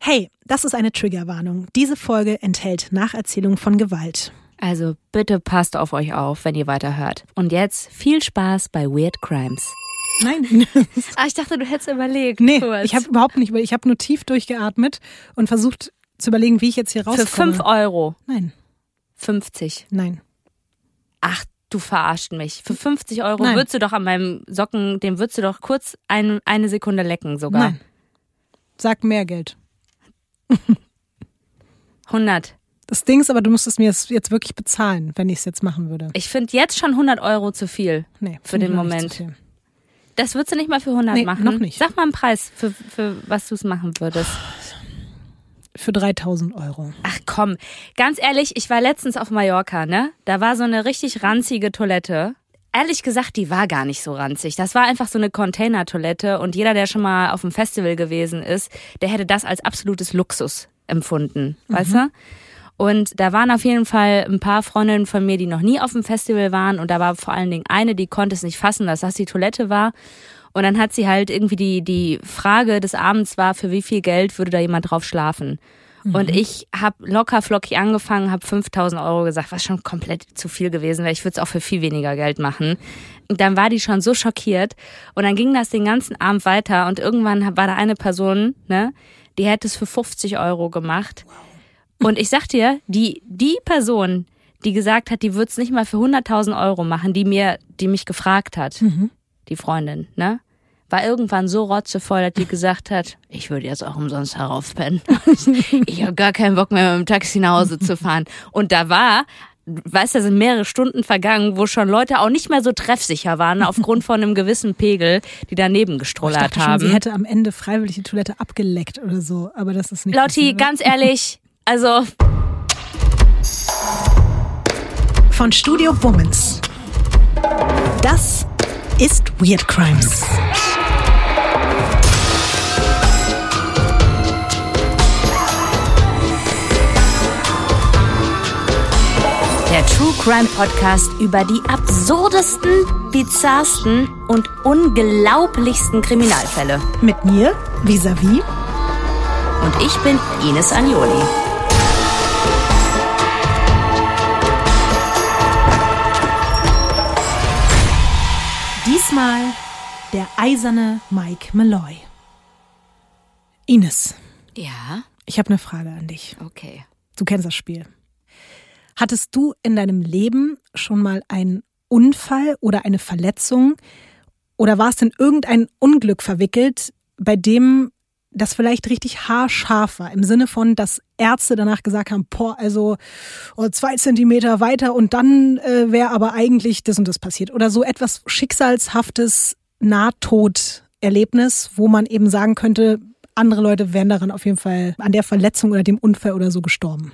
Hey, das ist eine Triggerwarnung. Diese Folge enthält Nacherzählung von Gewalt. Also bitte passt auf euch auf, wenn ihr weiterhört. Und jetzt viel Spaß bei Weird Crimes. Nein. Ich dachte, du hättest überlegt. Nee, kurz. ich habe überhaupt nicht überlegt. Ich habe nur tief durchgeatmet und versucht zu überlegen, wie ich jetzt hier rauskomme. Für 5 Euro. Nein. 50. Nein. Ach, du verarscht mich. Für 50 Euro Nein. würdest du doch an meinem Socken, den würdest du doch kurz eine Sekunde lecken sogar. Nein. Sag mehr Geld. 100. Das Ding ist aber, du müsstest mir das jetzt wirklich bezahlen, wenn ich es jetzt machen würde. Ich finde jetzt schon 100 Euro zu viel. Nee, für den noch nicht Moment. zu viel. Das würdest du nicht mal für 100 Nee, machen? noch nicht. Sag mal einen Preis, für was du es machen würdest. Für 3.000 Euro. Ach komm, ganz ehrlich, ich war letztens auf Mallorca, ne? Da war so eine richtig ranzige Toilette. Ehrlich gesagt, die war gar nicht so ranzig. Das war einfach so eine Container-Toilette und jeder, der schon mal auf einem Festival gewesen ist, der hätte das als absolutes Luxus empfunden, weißt du? Und da waren auf jeden Fall ein paar Freundinnen von mir, die noch nie auf dem Festival waren und da war vor allen Dingen eine, die konnte es nicht fassen, dass das die Toilette war. Und dann hat sie halt irgendwie die Frage des Abends war, für wie viel Geld würde da jemand drauf schlafen? Und ich habe locker flockig angefangen, habe 5.000 Euro gesagt, was schon komplett zu viel gewesen wäre. Ich würde es auch für viel weniger Geld machen. Und dann war die schon so schockiert. Und dann ging das den ganzen Abend weiter. Und irgendwann war da eine Person, ne, die hätte es für 50 Euro gemacht. Und ich sag dir, die Person, die gesagt hat, die würde es nicht mal für 100.000 Euro machen, die mich gefragt hat, die Freundin, ne? War irgendwann so rotzevoll, dass die gesagt hat, ich würde jetzt auch umsonst heraufpennen. Ich habe gar keinen Bock mehr mit dem Taxi nach Hause zu fahren. Und da war, weißt du, da sind mehrere Stunden vergangen, wo schon Leute auch nicht mehr so treffsicher waren, aufgrund von einem gewissen Pegel, die daneben gestrollert Ich dachte haben. schon, sie hätte am Ende freiwillig die Toilette abgeleckt oder so, aber das ist nicht Lotti, passiert, ganz ehrlich, also... Von Studio Womans. Das ist Weird Crimes. Der True Crime Podcast über die absurdesten, bizarrsten und unglaublichsten Kriminalfälle. Mit mir, Vis-a-vis. Und ich bin Ines Agnoli. Diesmal der eiserne Mike Malloy. Ines, Ja, ich habe eine Frage an dich. okay. Du kennst das Spiel. Hattest du in deinem Leben schon mal einen Unfall oder eine Verletzung oder warst in irgendein Unglück verwickelt, bei dem das vielleicht richtig haarscharf war, im Sinne von, dass Ärzte danach gesagt haben, 2 Zentimeter weiter und dann wäre aber eigentlich das und das passiert. Oder so etwas schicksalshaftes Nahtoderlebnis, wo man eben sagen könnte, andere Leute wären daran auf jeden Fall an der Verletzung oder dem Unfall oder so gestorben.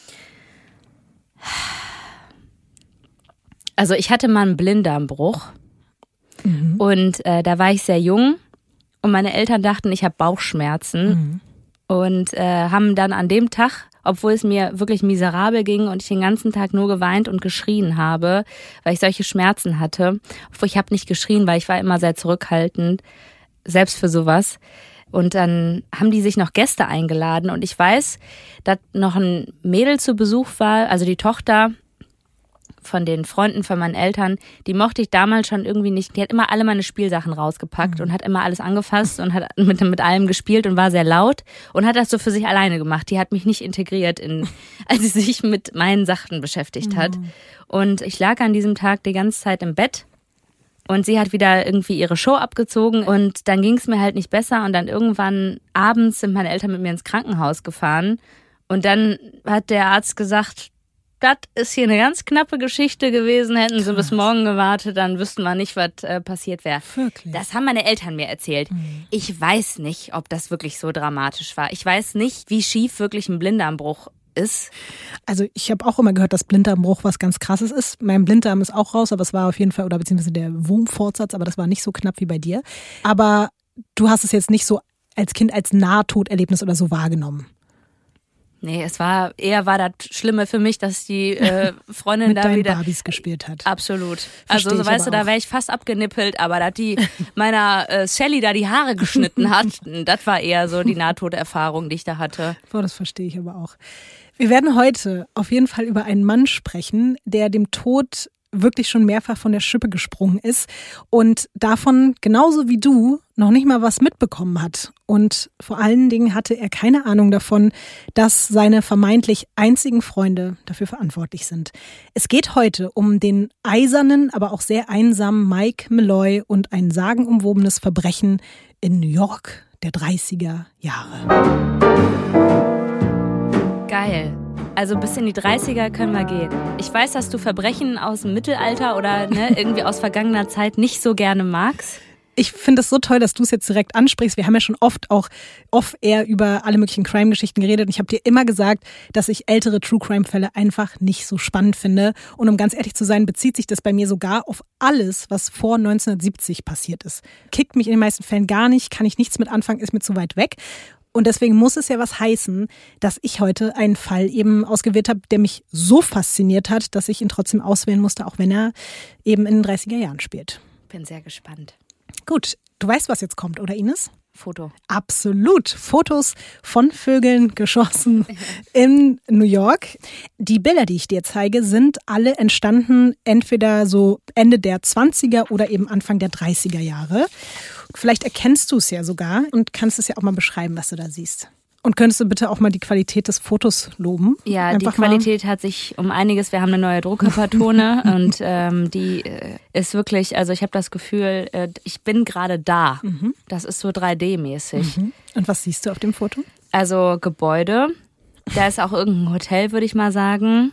Also ich hatte mal einen Blinddarmbruch und da war ich sehr jung und meine Eltern dachten, ich habe Bauchschmerzen und haben dann an dem Tag, obwohl es mir wirklich miserabel ging und ich den ganzen Tag nur geweint und geschrien habe, weil ich solche Schmerzen hatte, obwohl ich habe nicht geschrien, weil ich war immer sehr zurückhaltend, selbst für sowas. Und dann haben die sich noch Gäste eingeladen und ich weiß, dass noch ein Mädel zu Besuch war, also die Tochter von den Freunden von meinen Eltern, die mochte ich damals schon irgendwie nicht. Die hat immer alle meine Spielsachen rausgepackt und hat immer alles angefasst und hat mit allem gespielt und war sehr laut und hat das so für sich alleine gemacht. Die hat mich nicht integriert, als sie sich mit meinen Sachen beschäftigt hat. Und ich lag an diesem Tag die ganze Zeit im Bett. Und sie hat wieder irgendwie ihre Show abgezogen und dann ging es mir halt nicht besser und dann irgendwann abends sind meine Eltern mit mir ins Krankenhaus gefahren und dann hat der Arzt gesagt, das ist hier eine ganz knappe Geschichte gewesen, hätten sie bis morgen gewartet, dann wüssten wir nicht, was passiert wäre. Wirklich? Das haben meine Eltern mir erzählt. Ich weiß nicht, ob das wirklich so dramatisch war. Ich weiß nicht, wie schief wirklich ein Blinddarmbruch ist. Also ich habe auch immer gehört, dass Blinddarmbruch was ganz Krasses ist. Mein Blinddarm ist auch raus, aber es war auf jeden Fall, oder beziehungsweise der Wurmfortsatz, aber das war nicht so knapp wie bei dir. Aber du hast es jetzt nicht so als Kind als Nahtoderlebnis oder so wahrgenommen. Nee, war das Schlimme für mich, dass die Freundin mit da deinen wieder Barbies gespielt hat. Absolut. Versteh Also, ich weißt du, aber da auch. wäre ich fast abgenippelt, aber dass die meiner Shelly da die Haare geschnitten hat, das war eher so die Nahtoderfahrung, die ich da hatte. Oh, das verstehe ich aber auch. Wir werden heute auf jeden Fall über einen Mann sprechen, der dem Tod wirklich schon mehrfach von der Schippe gesprungen ist und davon, genauso wie du, noch nicht mal was mitbekommen hat. Und vor allen Dingen hatte er keine Ahnung davon, dass seine vermeintlich einzigen Freunde dafür verantwortlich sind. Es geht heute um den eisernen, aber auch sehr einsamen Mike Malloy und ein sagenumwobenes Verbrechen in New York der 30er Jahre. Geil. Also bis in die 30er können wir gehen. Ich weiß, dass du Verbrechen aus dem Mittelalter oder irgendwie aus vergangener Zeit nicht so gerne magst. Ich finde es so toll, dass du es jetzt direkt ansprichst. Wir haben ja schon oft auch off-air über alle möglichen Crime-Geschichten geredet. Und ich habe dir immer gesagt, dass ich ältere True-Crime-Fälle einfach nicht so spannend finde. Und um ganz ehrlich zu sein, bezieht sich das bei mir sogar auf alles, was vor 1970 passiert ist. Kickt mich in den meisten Fällen gar nicht, kann ich nichts mit anfangen, ist mir zu weit weg. Und deswegen muss es ja was heißen, dass ich heute einen Fall eben ausgewählt habe, der mich so fasziniert hat, dass ich ihn trotzdem auswählen musste, auch wenn er eben in den 30er Jahren spielt. Bin sehr gespannt. Gut, du weißt, was jetzt kommt, oder Ines? Foto. Absolut. Fotos von Vögeln geschossen in New York. Die Bilder, die ich dir zeige, sind alle entstanden entweder so Ende der 20er oder eben Anfang der 30er Jahre. Vielleicht erkennst du es ja sogar und kannst es ja auch mal beschreiben, was du da siehst. Und könntest du bitte auch mal die Qualität des Fotos loben? Ja, Einfach die Qualität hat sich um einiges, wir haben eine neue Druckerpatrone und die ist wirklich, also ich habe das Gefühl, ich bin gerade da. Das ist so 3D-mäßig. Und was siehst du auf dem Foto? Also Gebäude, da ist auch irgendein Hotel, würde ich mal sagen.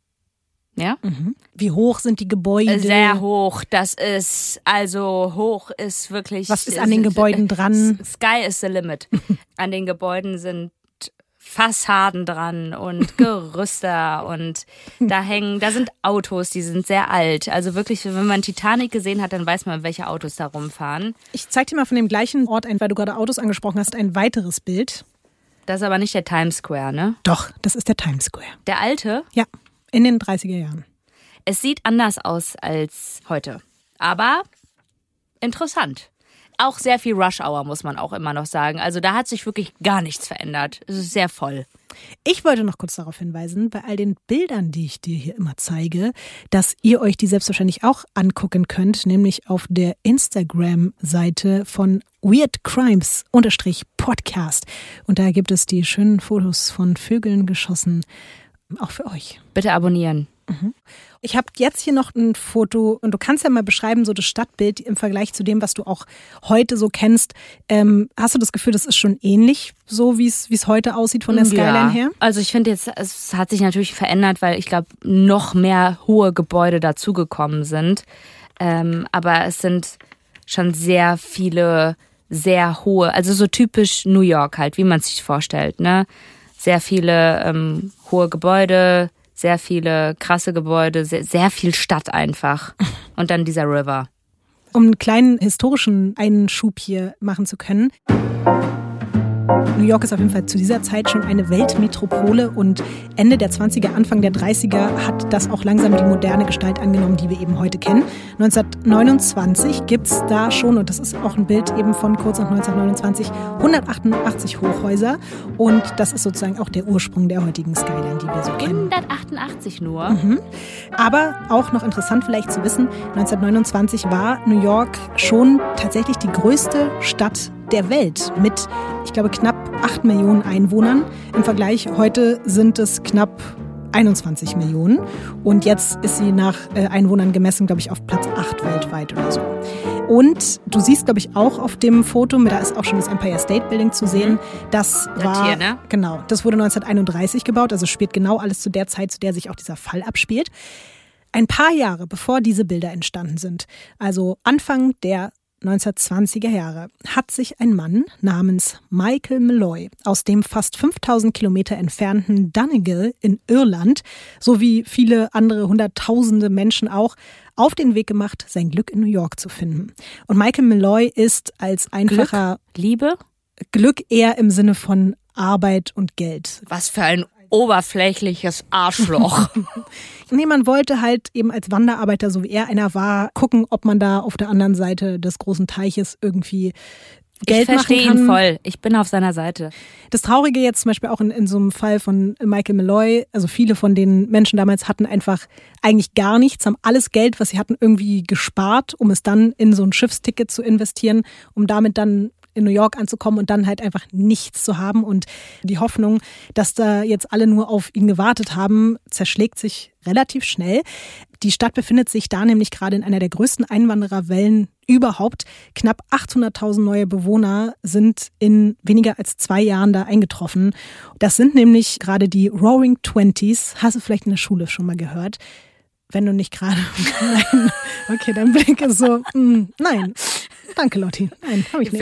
Ja? Wie hoch sind die Gebäude? Sehr hoch. Das ist, also hoch ist wirklich... Was ist an den Gebäuden dran? Sky is the limit. An den Gebäuden sind Fassaden dran und Gerüster und da sind Autos, die sind sehr alt. Also wirklich, wenn man Titanic gesehen hat, dann weiß man, welche Autos da rumfahren. Ich zeig dir mal von dem gleichen Ort ein, weil du gerade Autos angesprochen hast, ein weiteres Bild. Das ist aber nicht der Times Square, ne? Doch, das ist der Times Square. Der alte? Ja, in den 30er Jahren. Es sieht anders aus als heute, aber interessant. Auch sehr viel Rush Hour, muss man auch immer noch sagen. Also da hat sich wirklich gar nichts verändert. Es ist sehr voll. Ich wollte noch kurz darauf hinweisen, bei all den Bildern, die ich dir hier immer zeige, dass ihr euch die selbstverständlich auch angucken könnt, nämlich auf der Instagram-Seite von Weird Crimes_Podcast. Und da gibt es die schönen Fotos von Vögeln geschossen, auch für euch. Bitte abonnieren. Ich habe jetzt hier noch ein Foto und du kannst ja mal beschreiben, so das Stadtbild im Vergleich zu dem, was du auch heute so kennst. Hast du das Gefühl, das ist schon ähnlich, so wie es heute aussieht von der Skyline her? Also ich finde jetzt, es hat sich natürlich verändert, weil ich glaube, noch mehr hohe Gebäude dazugekommen sind. Aber es sind schon sehr viele, sehr hohe, also so typisch New York halt, wie man es sich vorstellt, ne? Sehr viele hohe Gebäude, sehr viele krasse Gebäude, sehr viel Stadt einfach. Und dann dieser River. Um einen kleinen historischen Einschub hier machen zu können. New York ist auf jeden Fall zu dieser Zeit schon eine Weltmetropole und Ende der 20er, Anfang der 30er hat das auch langsam die moderne Gestalt angenommen, die wir eben heute kennen. 1929 gibt es da schon, und das ist auch ein Bild eben von kurz nach 1929, 188 Hochhäuser und das ist sozusagen auch der Ursprung der heutigen Skyline, die wir so kennen. 188 nur? Aber auch noch interessant vielleicht zu wissen, 1929 war New York schon tatsächlich die größte Stadt der Welt mit, ich glaube, knapp 8 Millionen Einwohnern. Im Vergleich heute sind es knapp 21 Millionen. Und jetzt ist sie nach Einwohnern gemessen, glaube ich, auf Platz 8 weltweit oder so. Und du siehst, glaube ich, auch auf dem Foto, da ist auch schon das Empire State Building zu sehen. Das war, hier, ne? Genau, das wurde 1931 gebaut, also spielt genau alles zu der Zeit, zu der sich auch dieser Fall abspielt. Ein paar Jahre bevor diese Bilder entstanden sind, also Anfang der 1920er Jahre, hat sich ein Mann namens Michael Malloy aus dem fast 5000 Kilometer entfernten Donegal in Irland, sowie viele andere Hunderttausende Menschen auch, auf den Weg gemacht, sein Glück in New York zu finden. Und Michael Malloy ist als einfacher Liebe? Glück eher im Sinne von Arbeit und Geld. Was für ein oberflächliches Arschloch. Nee, man wollte halt eben als Wanderarbeiter, so wie er einer war, gucken, ob man da auf der anderen Seite des großen Teiches irgendwie Geld machen kann. Ich verstehe ihn voll. Ich bin auf seiner Seite. Das Traurige jetzt zum Beispiel auch in so einem Fall von Michael Malloy, also viele von den Menschen damals hatten einfach eigentlich gar nichts, haben alles Geld, was sie hatten, irgendwie gespart, um es dann in so ein Schiffsticket zu investieren, um damit dann in New York anzukommen und dann halt einfach nichts zu haben. Und die Hoffnung, dass da jetzt alle nur auf ihn gewartet haben, zerschlägt sich relativ schnell. Die Stadt befindet sich da nämlich gerade in einer der größten Einwandererwellen überhaupt. Knapp 800.000 neue Bewohner sind in weniger als 2 Jahren da eingetroffen. Das sind nämlich gerade die Roaring Twenties. Hast du vielleicht in der Schule schon mal gehört? Wenn du nicht gerade... Nein. Okay, dein Blick ist so... Nein. Danke, Lotti. Nein, habe ich nicht.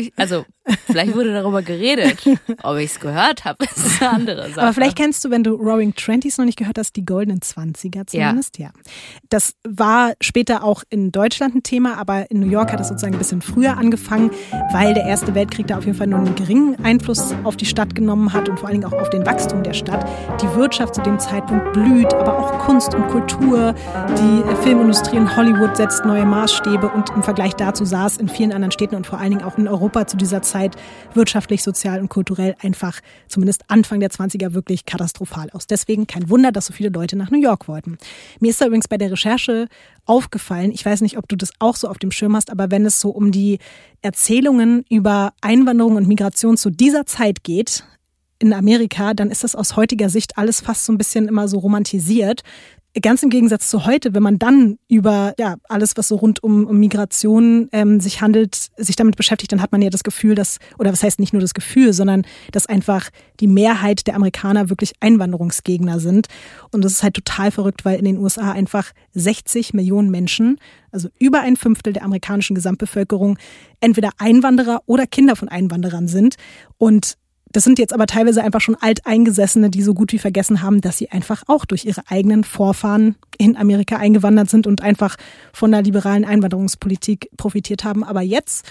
Vielleicht wurde darüber geredet. Ob ich es gehört habe, ist eine andere Sache. Aber vielleicht kennst du, wenn du Roaring Twenties noch nicht gehört hast, die goldenen 20er zumindest. Ja. Das war später auch in Deutschland ein Thema, aber in New York hat es sozusagen ein bisschen früher angefangen, weil der Erste Weltkrieg da auf jeden Fall nur einen geringen Einfluss auf die Stadt genommen hat und vor allen Dingen auch auf den Wachstum der Stadt. Die Wirtschaft zu dem Zeitpunkt blüht, aber auch Kunst und Kultur. Die Filmindustrie in Hollywood setzt neue Maßstäbe und im Vergleich dazu sah es in vielen anderen Städten und vor allen Dingen auch in Europa zu dieser Zeit wirtschaftlich, sozial und kulturell einfach zumindest Anfang der 20er wirklich katastrophal aus. Deswegen kein Wunder, dass so viele Leute nach New York wollten. Mir ist da übrigens bei der Recherche aufgefallen, ich weiß nicht, ob du das auch so auf dem Schirm hast, aber wenn es so um die Erzählungen über Einwanderung und Migration zu dieser Zeit geht, in Amerika, dann ist das aus heutiger Sicht alles fast so ein bisschen immer so romantisiert. Ganz im Gegensatz zu heute, wenn man dann über alles, was so rund um Migration sich handelt, sich damit beschäftigt, dann hat man ja das Gefühl, oder was heißt nicht nur das Gefühl, sondern dass einfach die Mehrheit der Amerikaner wirklich Einwanderungsgegner sind. Und das ist halt total verrückt, weil in den USA einfach 60 Millionen Menschen, also über 1/5 der amerikanischen Gesamtbevölkerung, entweder Einwanderer oder Kinder von Einwanderern sind. Und das sind jetzt aber teilweise einfach schon Alteingesessene, die so gut wie vergessen haben, dass sie einfach auch durch ihre eigenen Vorfahren in Amerika eingewandert sind und einfach von der liberalen Einwanderungspolitik profitiert haben. Aber jetzt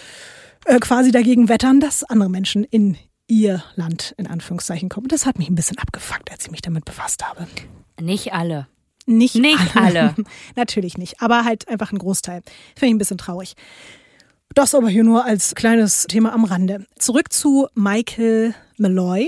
quasi dagegen wettern, dass andere Menschen in ihr Land in Anführungszeichen kommen. Das hat mich ein bisschen abgefuckt, als ich mich damit befasst habe. Nicht alle. Nicht alle. Natürlich nicht, aber halt einfach ein Großteil. Finde ich ein bisschen traurig. Das aber hier nur als kleines Thema am Rande. Zurück zu Michael Malloy.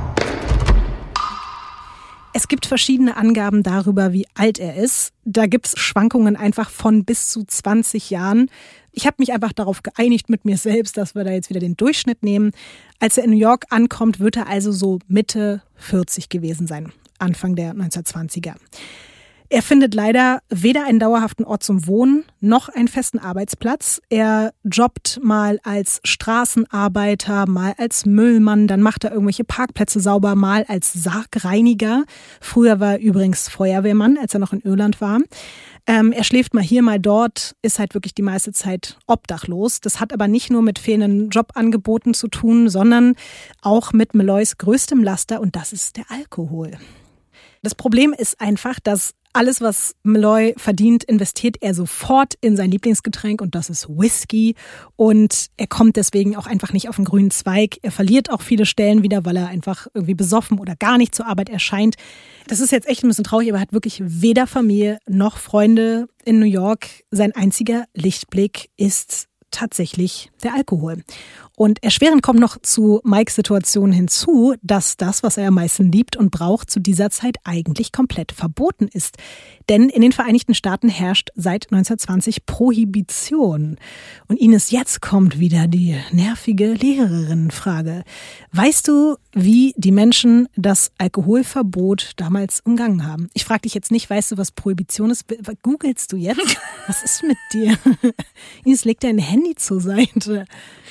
Es gibt verschiedene Angaben darüber, wie alt er ist. Da gibt es Schwankungen einfach von bis zu 20 Jahren. Ich habe mich einfach darauf geeinigt mit mir selbst, dass wir da jetzt wieder den Durchschnitt nehmen. Als er in New York ankommt, wird er also so Mitte 40 gewesen sein, Anfang der 1920er. Er findet leider weder einen dauerhaften Ort zum Wohnen noch einen festen Arbeitsplatz. Er jobbt mal als Straßenarbeiter, mal als Müllmann, dann macht er irgendwelche Parkplätze sauber, mal als Sargreiniger. Früher war er übrigens Feuerwehrmann, als er noch in Irland war. Er schläft mal hier, mal dort, ist halt wirklich die meiste Zeit obdachlos. Das hat aber nicht nur mit fehlenden Jobangeboten zu tun, sondern auch mit Malloys größtem Laster, und das ist der Alkohol. Das Problem ist einfach, dass alles, was Malloy verdient, investiert er sofort in sein Lieblingsgetränk, und das ist Whisky. Und er kommt deswegen auch einfach nicht auf den grünen Zweig. Er verliert auch viele Stellen wieder, weil er einfach irgendwie besoffen oder gar nicht zur Arbeit erscheint. Das ist jetzt echt ein bisschen traurig, aber er hat wirklich weder Familie noch Freunde in New York. Sein einziger Lichtblick ist tatsächlich der Alkohol. Und erschwerend kommt noch zu Mikes Situation hinzu, dass das, was er am meisten liebt und braucht, zu dieser Zeit eigentlich komplett verboten ist. Denn in den Vereinigten Staaten herrscht seit 1920 Prohibition. Und Ines, jetzt kommt wieder die nervige Lehrerinnenfrage. Weißt du, wie die Menschen das Alkoholverbot damals umgangen haben? Ich frage dich jetzt nicht, weißt du, was Prohibition ist? Googelst du jetzt? Was ist mit dir? Ines, leg dein Handy zur Seite.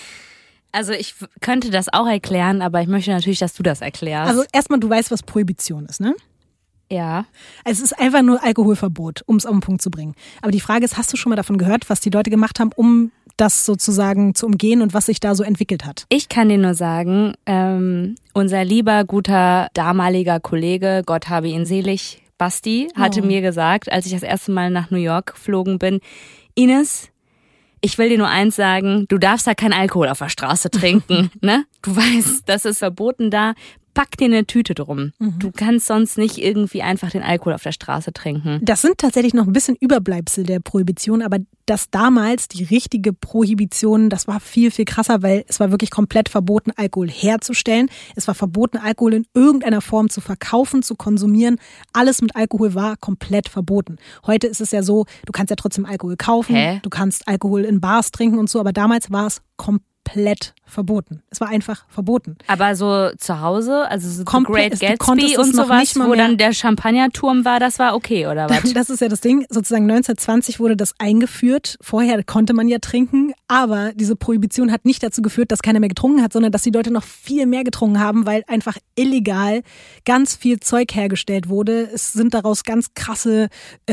Also ich könnte das auch erklären, aber ich möchte natürlich, dass du das erklärst. Also erstmal, du weißt, was Prohibition ist, ne? Ja. Es ist einfach nur Alkoholverbot, um es auf den Punkt zu bringen. Aber die Frage ist, hast du schon mal davon gehört, was die Leute gemacht haben, um das sozusagen zu umgehen und was sich da so entwickelt hat? Ich kann dir nur sagen, unser lieber, guter, damaliger Kollege, Gott habe ihn selig, Basti, hatte mir gesagt, als ich das erste Mal nach New York geflogen bin, Ines, ich will dir nur eins sagen, du darfst da keinen Alkohol auf der Straße trinken, ne? Du weißt, das ist verboten da. pack dir eine Tüte drum. Du kannst sonst nicht irgendwie einfach den Alkohol auf der Straße trinken. Das sind tatsächlich noch ein bisschen Überbleibsel der Prohibition, aber das damals, die richtige Prohibition, das war viel, viel krasser, weil es war wirklich komplett verboten, Alkohol herzustellen. Es war verboten, Alkohol in irgendeiner Form zu verkaufen, zu konsumieren. Alles mit Alkohol war komplett verboten. Heute ist es ja so, du kannst ja trotzdem Alkohol kaufen, du kannst Alkohol in Bars trinken und so, aber damals war es komplett verboten. Es war einfach verboten. Aber so zu Hause, also so Komplett, Great Gatsby und sowas, wo dann der Champagnerturm war, das war okay, oder was? Das ist ja das Ding. Sozusagen 1920 wurde das eingeführt. Vorher konnte man ja trinken, aber diese Prohibition hat nicht dazu geführt, dass keiner mehr getrunken hat, sondern dass die Leute noch viel mehr getrunken haben, weil einfach illegal ganz viel Zeug hergestellt wurde. Es sind daraus ganz krasse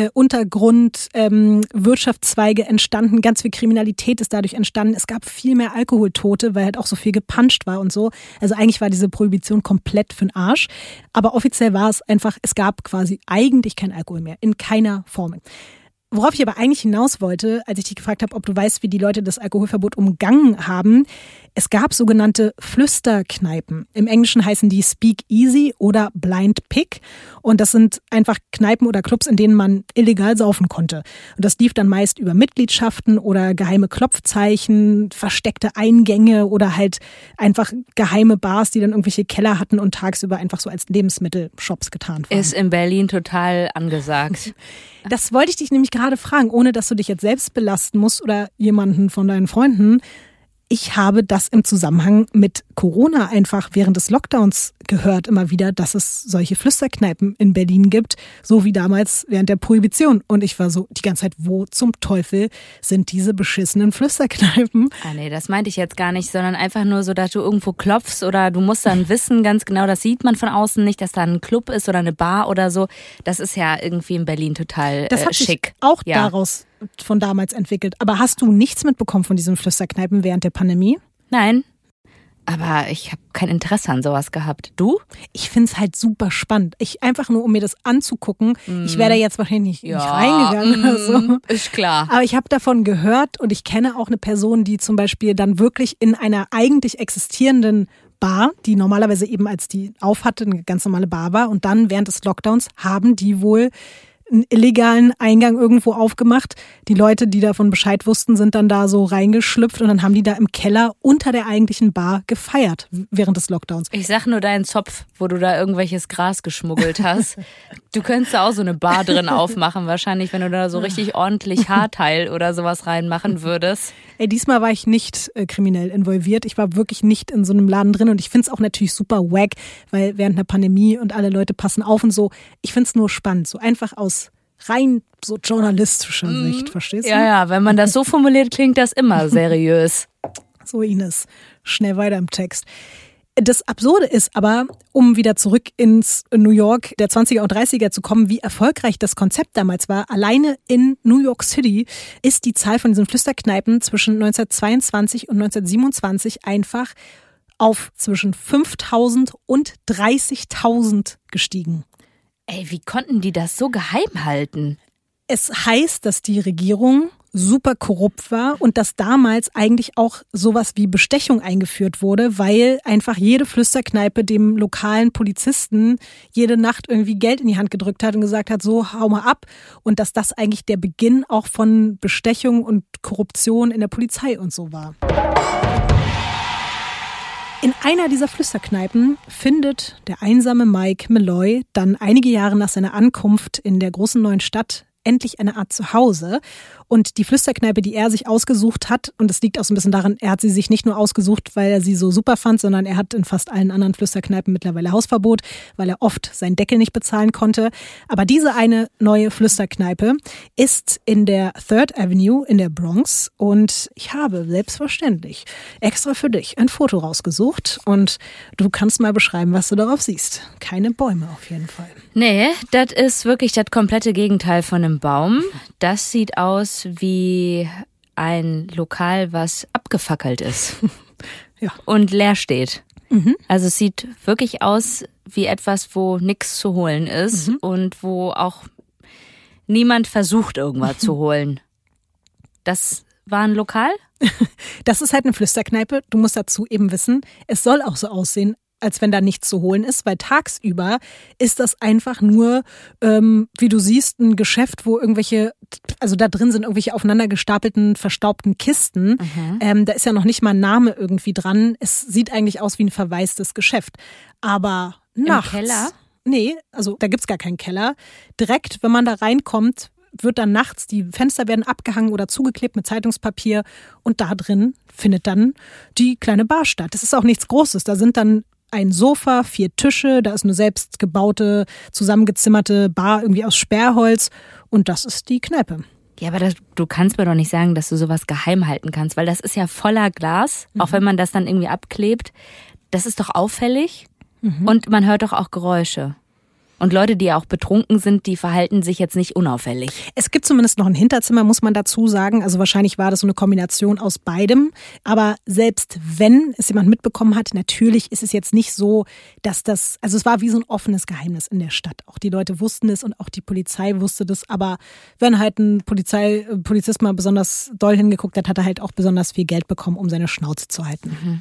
Wirtschaftszweige entstanden. Ganz viel Kriminalität ist dadurch entstanden. Es gab viel mehr Alkoholtote, weil halt auch so viel gepanscht war und so. Also eigentlich war diese Prohibition komplett für'n Arsch. Aber offiziell war es einfach, es gab quasi eigentlich kein Alkohol mehr. In keiner Form. Worauf ich aber eigentlich hinaus wollte, als ich dich gefragt habe, ob du weißt, wie die Leute das Alkoholverbot umgangen haben. Es gab sogenannte Flüsterkneipen. Im Englischen heißen die Speak Easy oder Blind Pig. Und das sind einfach Kneipen oder Clubs, in denen man illegal saufen konnte. Und das lief dann meist über Mitgliedschaften oder geheime Klopfzeichen, versteckte Eingänge oder halt einfach geheime Bars, die dann irgendwelche Keller hatten und tagsüber einfach so als Lebensmittelshops getarnt waren. Ist in Berlin total angesagt. Das wollte ich dich nämlich gerade fragen, ohne dass du dich jetzt selbst belasten musst oder jemanden von deinen Freunden. Ich habe das im Zusammenhang mit Corona einfach während des Lockdowns gehört immer wieder, dass es solche Flüsterkneipen in Berlin gibt, so wie damals während der Prohibition. Und ich war so die ganze Zeit, wo zum Teufel sind diese beschissenen Flüsterkneipen? Ah nee, das meinte ich jetzt gar nicht, sondern einfach nur so, dass du irgendwo klopfst oder du musst dann wissen, ganz genau, das sieht man von außen nicht, dass da ein Club ist oder eine Bar oder so. Das ist ja irgendwie in Berlin total das hat schick. Sich auch daraus von damals entwickelt. Aber hast du nichts mitbekommen von diesen Flüsterkneipen während der Pandemie? Nein. Aber ich habe kein Interesse an sowas gehabt. Du? Ich find's halt super spannend. Einfach nur, um mir das anzugucken. Ich wäre da jetzt wahrscheinlich nicht reingegangen oder so. Ist klar. Aber ich habe davon gehört und ich kenne auch eine Person, die zum Beispiel dann wirklich in einer eigentlich existierenden Bar, die normalerweise eben als die aufhatte, eine ganz normale Bar war. Und dann während des Lockdowns haben die wohl einen illegalen Eingang irgendwo aufgemacht. Die Leute, die davon Bescheid wussten, sind dann da so reingeschlüpft und dann haben die da im Keller unter der eigentlichen Bar gefeiert während des Lockdowns. Ich sag nur deinen Zopf, wo du da irgendwelches Gras geschmuggelt hast. Du könntest da auch so eine Bar drin aufmachen wahrscheinlich, wenn du da so richtig ordentlich Haarteil oder sowas reinmachen würdest. Ey, diesmal war ich nicht kriminell involviert. Ich war wirklich nicht in so einem Laden drin und ich find's auch natürlich super wack, weil während einer Pandemie und alle Leute passen auf und so. Ich find's nur spannend, so einfach aus rein so journalistischer Sicht, verstehst du? Ja, wenn man das so formuliert, klingt das immer seriös. So, Ines, schnell weiter im Text. Das Absurde ist aber, um wieder zurück ins New York der 20er und 30er zu kommen, wie erfolgreich das Konzept damals war. Alleine in New York City ist die Zahl von diesen Flüsterkneipen zwischen 1922 und 1927 einfach auf zwischen 5.000 und 30.000 gestiegen. Ey, wie konnten die das so geheim halten? Es heißt, dass die Regierung super korrupt war und dass damals eigentlich auch sowas wie Bestechung eingeführt wurde, weil einfach jede Flüsterkneipe dem lokalen Polizisten jede Nacht irgendwie Geld in die Hand gedrückt hat und gesagt hat, so hau mal ab, und dass das eigentlich der Beginn auch von Bestechung und Korruption in der Polizei und so war. In einer dieser Flüsterkneipen findet der einsame Mike Malloy dann einige Jahre nach seiner Ankunft in der großen neuen Stadt endlich eine Art Zuhause. Und die Flüsterkneipe, die er sich ausgesucht hat, und das liegt auch so ein bisschen daran, er hat sie sich nicht nur ausgesucht, weil er sie so super fand, sondern er hat in fast allen anderen Flüsterkneipen mittlerweile Hausverbot, weil er oft seinen Deckel nicht bezahlen konnte. Aber diese eine neue Flüsterkneipe ist in der 3rd Avenue in der Bronx, und ich habe selbstverständlich extra für dich ein Foto rausgesucht und du kannst mal beschreiben, was du darauf siehst. Keine Bäume auf jeden Fall. Nee, das ist wirklich das komplette Gegenteil von einem Baum. Das sieht aus wie ein Lokal, was abgefackelt ist. Ja. Und leer steht. Mhm. Also es sieht wirklich aus wie etwas, wo nichts zu holen ist und wo auch niemand versucht, irgendwas zu holen. Das war ein Lokal? Das ist halt eine Flüsterkneipe. Du musst dazu eben wissen, es soll auch so aussehen, als wenn da nichts zu holen ist, weil tagsüber ist das einfach nur, wie du siehst, ein Geschäft, wo also da drin sind irgendwelche aufeinander gestapelten, verstaubten Kisten. Da ist ja noch nicht mal ein Name irgendwie dran. Es sieht eigentlich aus wie ein verwaistes Geschäft. Aber nachts. Im Keller? Nee, also da gibt's gar keinen Keller. Direkt, wenn man da reinkommt, wird dann nachts, die Fenster werden abgehangen oder zugeklebt mit Zeitungspapier und da drin findet dann die kleine Bar statt. Das ist auch nichts Großes. Da sind dann ein Sofa, 4 Tische, da ist eine selbstgebaute, zusammengezimmerte Bar irgendwie aus Sperrholz und das ist die Kneipe. Ja, aber du kannst mir doch nicht sagen, dass du sowas geheim halten kannst, weil das ist ja voller Glas, auch wenn man das dann irgendwie abklebt. Das ist doch auffällig und man hört doch auch Geräusche. Und Leute, die auch betrunken sind, die verhalten sich jetzt nicht unauffällig. Es gibt zumindest noch ein Hinterzimmer, muss man dazu sagen. Also wahrscheinlich war das so eine Kombination aus beidem. Aber selbst wenn es jemand mitbekommen hat, natürlich ist es jetzt nicht so, dass also es war wie so ein offenes Geheimnis in der Stadt. Auch die Leute wussten es und auch die Polizei wusste das. Aber wenn halt ein Polizist mal besonders doll hingeguckt hat, hat er halt auch besonders viel Geld bekommen, um seine Schnauze zu halten.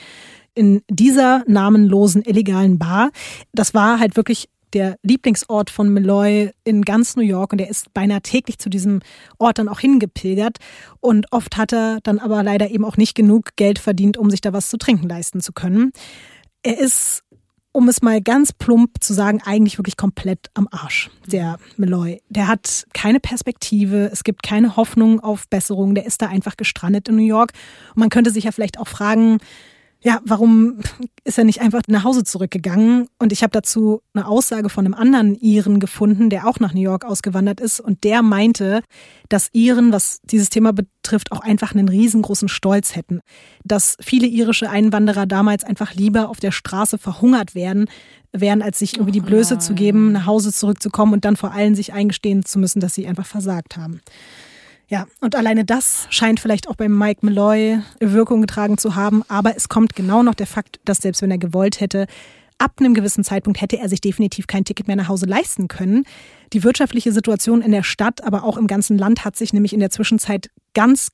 In dieser namenlosen, illegalen Bar, das war halt wirklich der Lieblingsort von Malloy in ganz New York und er ist beinahe täglich zu diesem Ort dann auch hingepilgert und oft hat er dann aber leider eben auch nicht genug Geld verdient, um sich da was zu trinken leisten zu können. Er ist, um es mal ganz plump zu sagen, eigentlich wirklich komplett am Arsch, der Malloy. Der hat keine Perspektive, es gibt keine Hoffnung auf Besserung, der ist da einfach gestrandet in New York und man könnte sich ja vielleicht auch fragen, ja, warum ist er nicht einfach nach Hause zurückgegangen? Und ich habe dazu eine Aussage von einem anderen Iren gefunden, der auch nach New York ausgewandert ist. Und der meinte, dass Iren, was dieses Thema betrifft, auch einfach einen riesengroßen Stolz hätten. Dass viele irische Einwanderer damals einfach lieber auf der Straße verhungert wären, als sich irgendwie die Blöße zu geben, nach Hause zurückzukommen und dann vor allem sich eingestehen zu müssen, dass sie einfach versagt haben. Ja, und alleine das scheint vielleicht auch beim Mike Malloy Wirkung getragen zu haben. Aber es kommt genau noch der Fakt, dass selbst wenn er gewollt hätte, ab einem gewissen Zeitpunkt hätte er sich definitiv kein Ticket mehr nach Hause leisten können. Die wirtschaftliche Situation in der Stadt, aber auch im ganzen Land hat sich nämlich in der Zwischenzeit ganz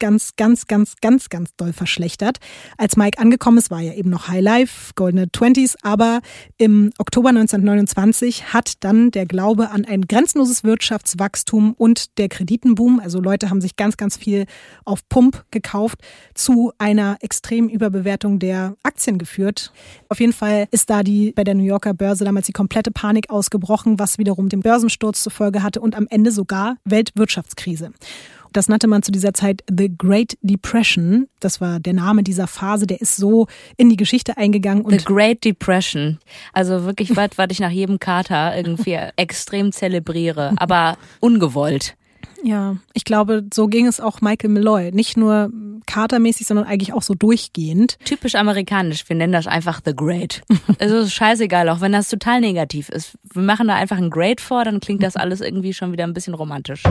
doll verschlechtert. Als Mike angekommen ist, war ja eben noch Highlife, goldene 20s, aber im Oktober 1929 hat dann der Glaube an ein grenzenloses Wirtschaftswachstum und der Kreditenboom, also Leute haben sich ganz viel auf Pump gekauft, zu einer extremen Überbewertung der Aktien geführt. Auf jeden Fall ist da bei der New Yorker Börse damals die komplette Panik ausgebrochen, was wiederum den Börsensturz zur Folge hatte und am Ende sogar Weltwirtschaftskrise. Das nannte man zu dieser Zeit The Great Depression. Das war der Name dieser Phase, der ist so in die Geschichte eingegangen. The Great Depression. Also wirklich was ich nach jedem Kater irgendwie extrem zelebriere, aber ungewollt. Ja, ich glaube, so ging es auch Michael Malloy. Nicht nur katermäßig, sondern eigentlich auch so durchgehend. Typisch amerikanisch, wir nennen das einfach The Great. Also ist scheißegal, auch wenn das total negativ ist. Wir machen da einfach ein Great vor, dann klingt das alles irgendwie schon wieder ein bisschen romantisch.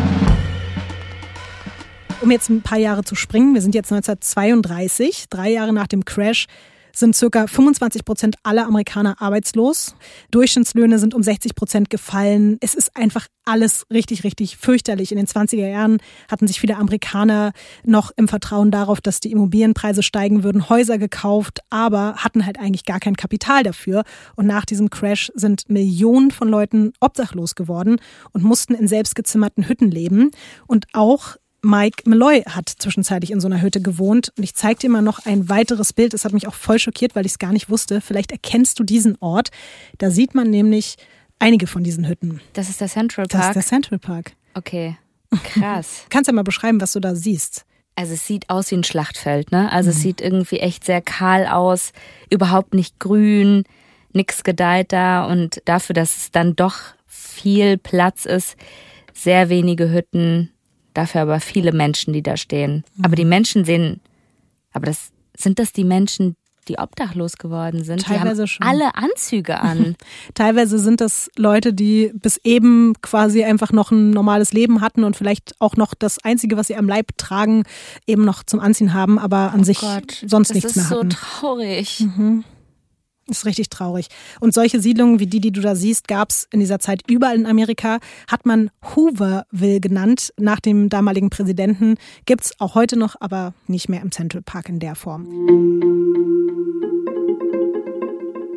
Um jetzt ein paar Jahre zu springen, wir sind jetzt 1932, 3 Jahre nach dem Crash, sind ca. 25% aller Amerikaner arbeitslos. Durchschnittslöhne sind um 60% gefallen. Es ist einfach alles richtig fürchterlich. In den 20er Jahren hatten sich viele Amerikaner noch im Vertrauen darauf, dass die Immobilienpreise steigen würden, Häuser gekauft, aber hatten halt eigentlich gar kein Kapital dafür. Und nach diesem Crash sind Millionen von Leuten obdachlos geworden und mussten in selbstgezimmerten Hütten leben. Und auch Mike Malloy hat zwischenzeitlich in so einer Hütte gewohnt und ich zeige dir mal noch ein weiteres Bild. Das hat mich auch voll schockiert, weil ich es gar nicht wusste. Vielleicht erkennst du diesen Ort. Da sieht man nämlich einige von diesen Hütten. Das ist der Central Park? Das ist der Central Park. Okay, krass. Kannst ja mal beschreiben, was du da siehst. Also es sieht aus wie ein Schlachtfeld, ne? Also es sieht irgendwie echt sehr kahl aus, überhaupt nicht grün, nix gedeiht da und dafür, dass es dann doch viel Platz ist, sehr wenige Hütten. Dafür aber viele Menschen, die da stehen. Aber die Menschen sind das die Menschen, die obdachlos geworden sind? Teilweise die haben schon. Alle Anzüge an. Teilweise sind das Leute, die bis eben quasi einfach noch ein normales Leben hatten und vielleicht auch noch das Einzige, was sie am Leib tragen, eben noch zum Anziehen haben, aber an sich sonst nichts mehr hatten. Das ist so traurig. Ist richtig traurig. Und solche Siedlungen wie die du da siehst, gab es in dieser Zeit überall in Amerika. Hat man Hooverville genannt, nach dem damaligen Präsidenten. Gibt's auch heute noch, aber nicht mehr im Central Park in der Form.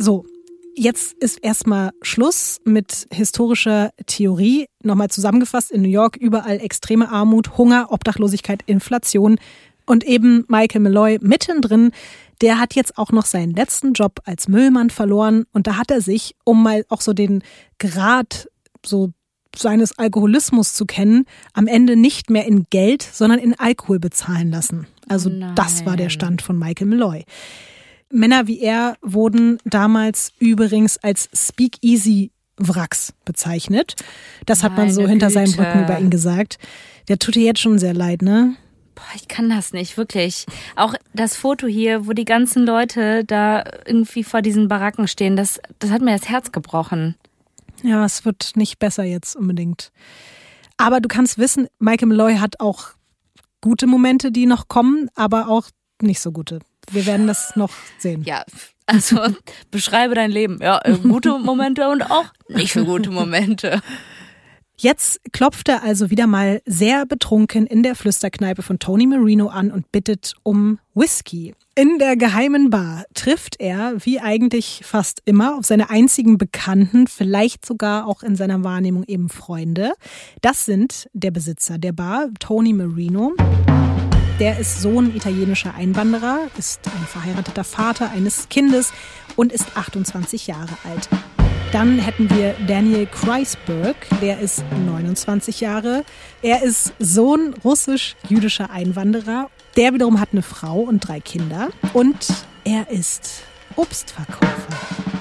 So, jetzt ist erstmal Schluss mit historischer Theorie. Nochmal zusammengefasst, in New York überall extreme Armut, Hunger, Obdachlosigkeit, Inflation und eben Michael Malloy mittendrin. Der hat jetzt auch noch seinen letzten Job als Müllmann verloren und da hat er sich, um mal auch so den Grad so seines Alkoholismus zu kennen, am Ende nicht mehr in Geld, sondern in Alkohol bezahlen lassen. Also das war der Stand von Michael Malloy. Männer wie er wurden damals übrigens als Speakeasy-Wracks bezeichnet. Das hat man so hinter seinem Rücken über ihn gesagt. Der tut dir jetzt schon sehr leid, ne? Boah, ich kann das nicht, wirklich. Auch das Foto hier, wo die ganzen Leute da irgendwie vor diesen Baracken stehen, das hat mir das Herz gebrochen. Ja, es wird nicht besser jetzt unbedingt. Aber du kannst wissen, Michael Malloy hat auch gute Momente, die noch kommen, aber auch nicht so gute. Wir werden das noch sehen. Ja, also beschreibe dein Leben. Ja, gute Momente und auch nicht so gute Momente. Jetzt klopft er also wieder mal sehr betrunken in der Flüsterkneipe von Tony Marino an und bittet um Whisky. In der geheimen Bar trifft er, wie eigentlich fast immer, auf seine einzigen Bekannten, vielleicht sogar auch in seiner Wahrnehmung eben Freunde. Das sind der Besitzer der Bar, Tony Marino. Der ist Sohn italienischer Einwanderer, ist ein verheirateter Vater eines Kindes und ist 28 Jahre alt. Dann hätten wir Daniel Kreisberg, der ist 29 Jahre. Er ist Sohn russisch-jüdischer Einwanderer. Der wiederum hat eine Frau und 3 Kinder. Und er ist Obstverkäufer.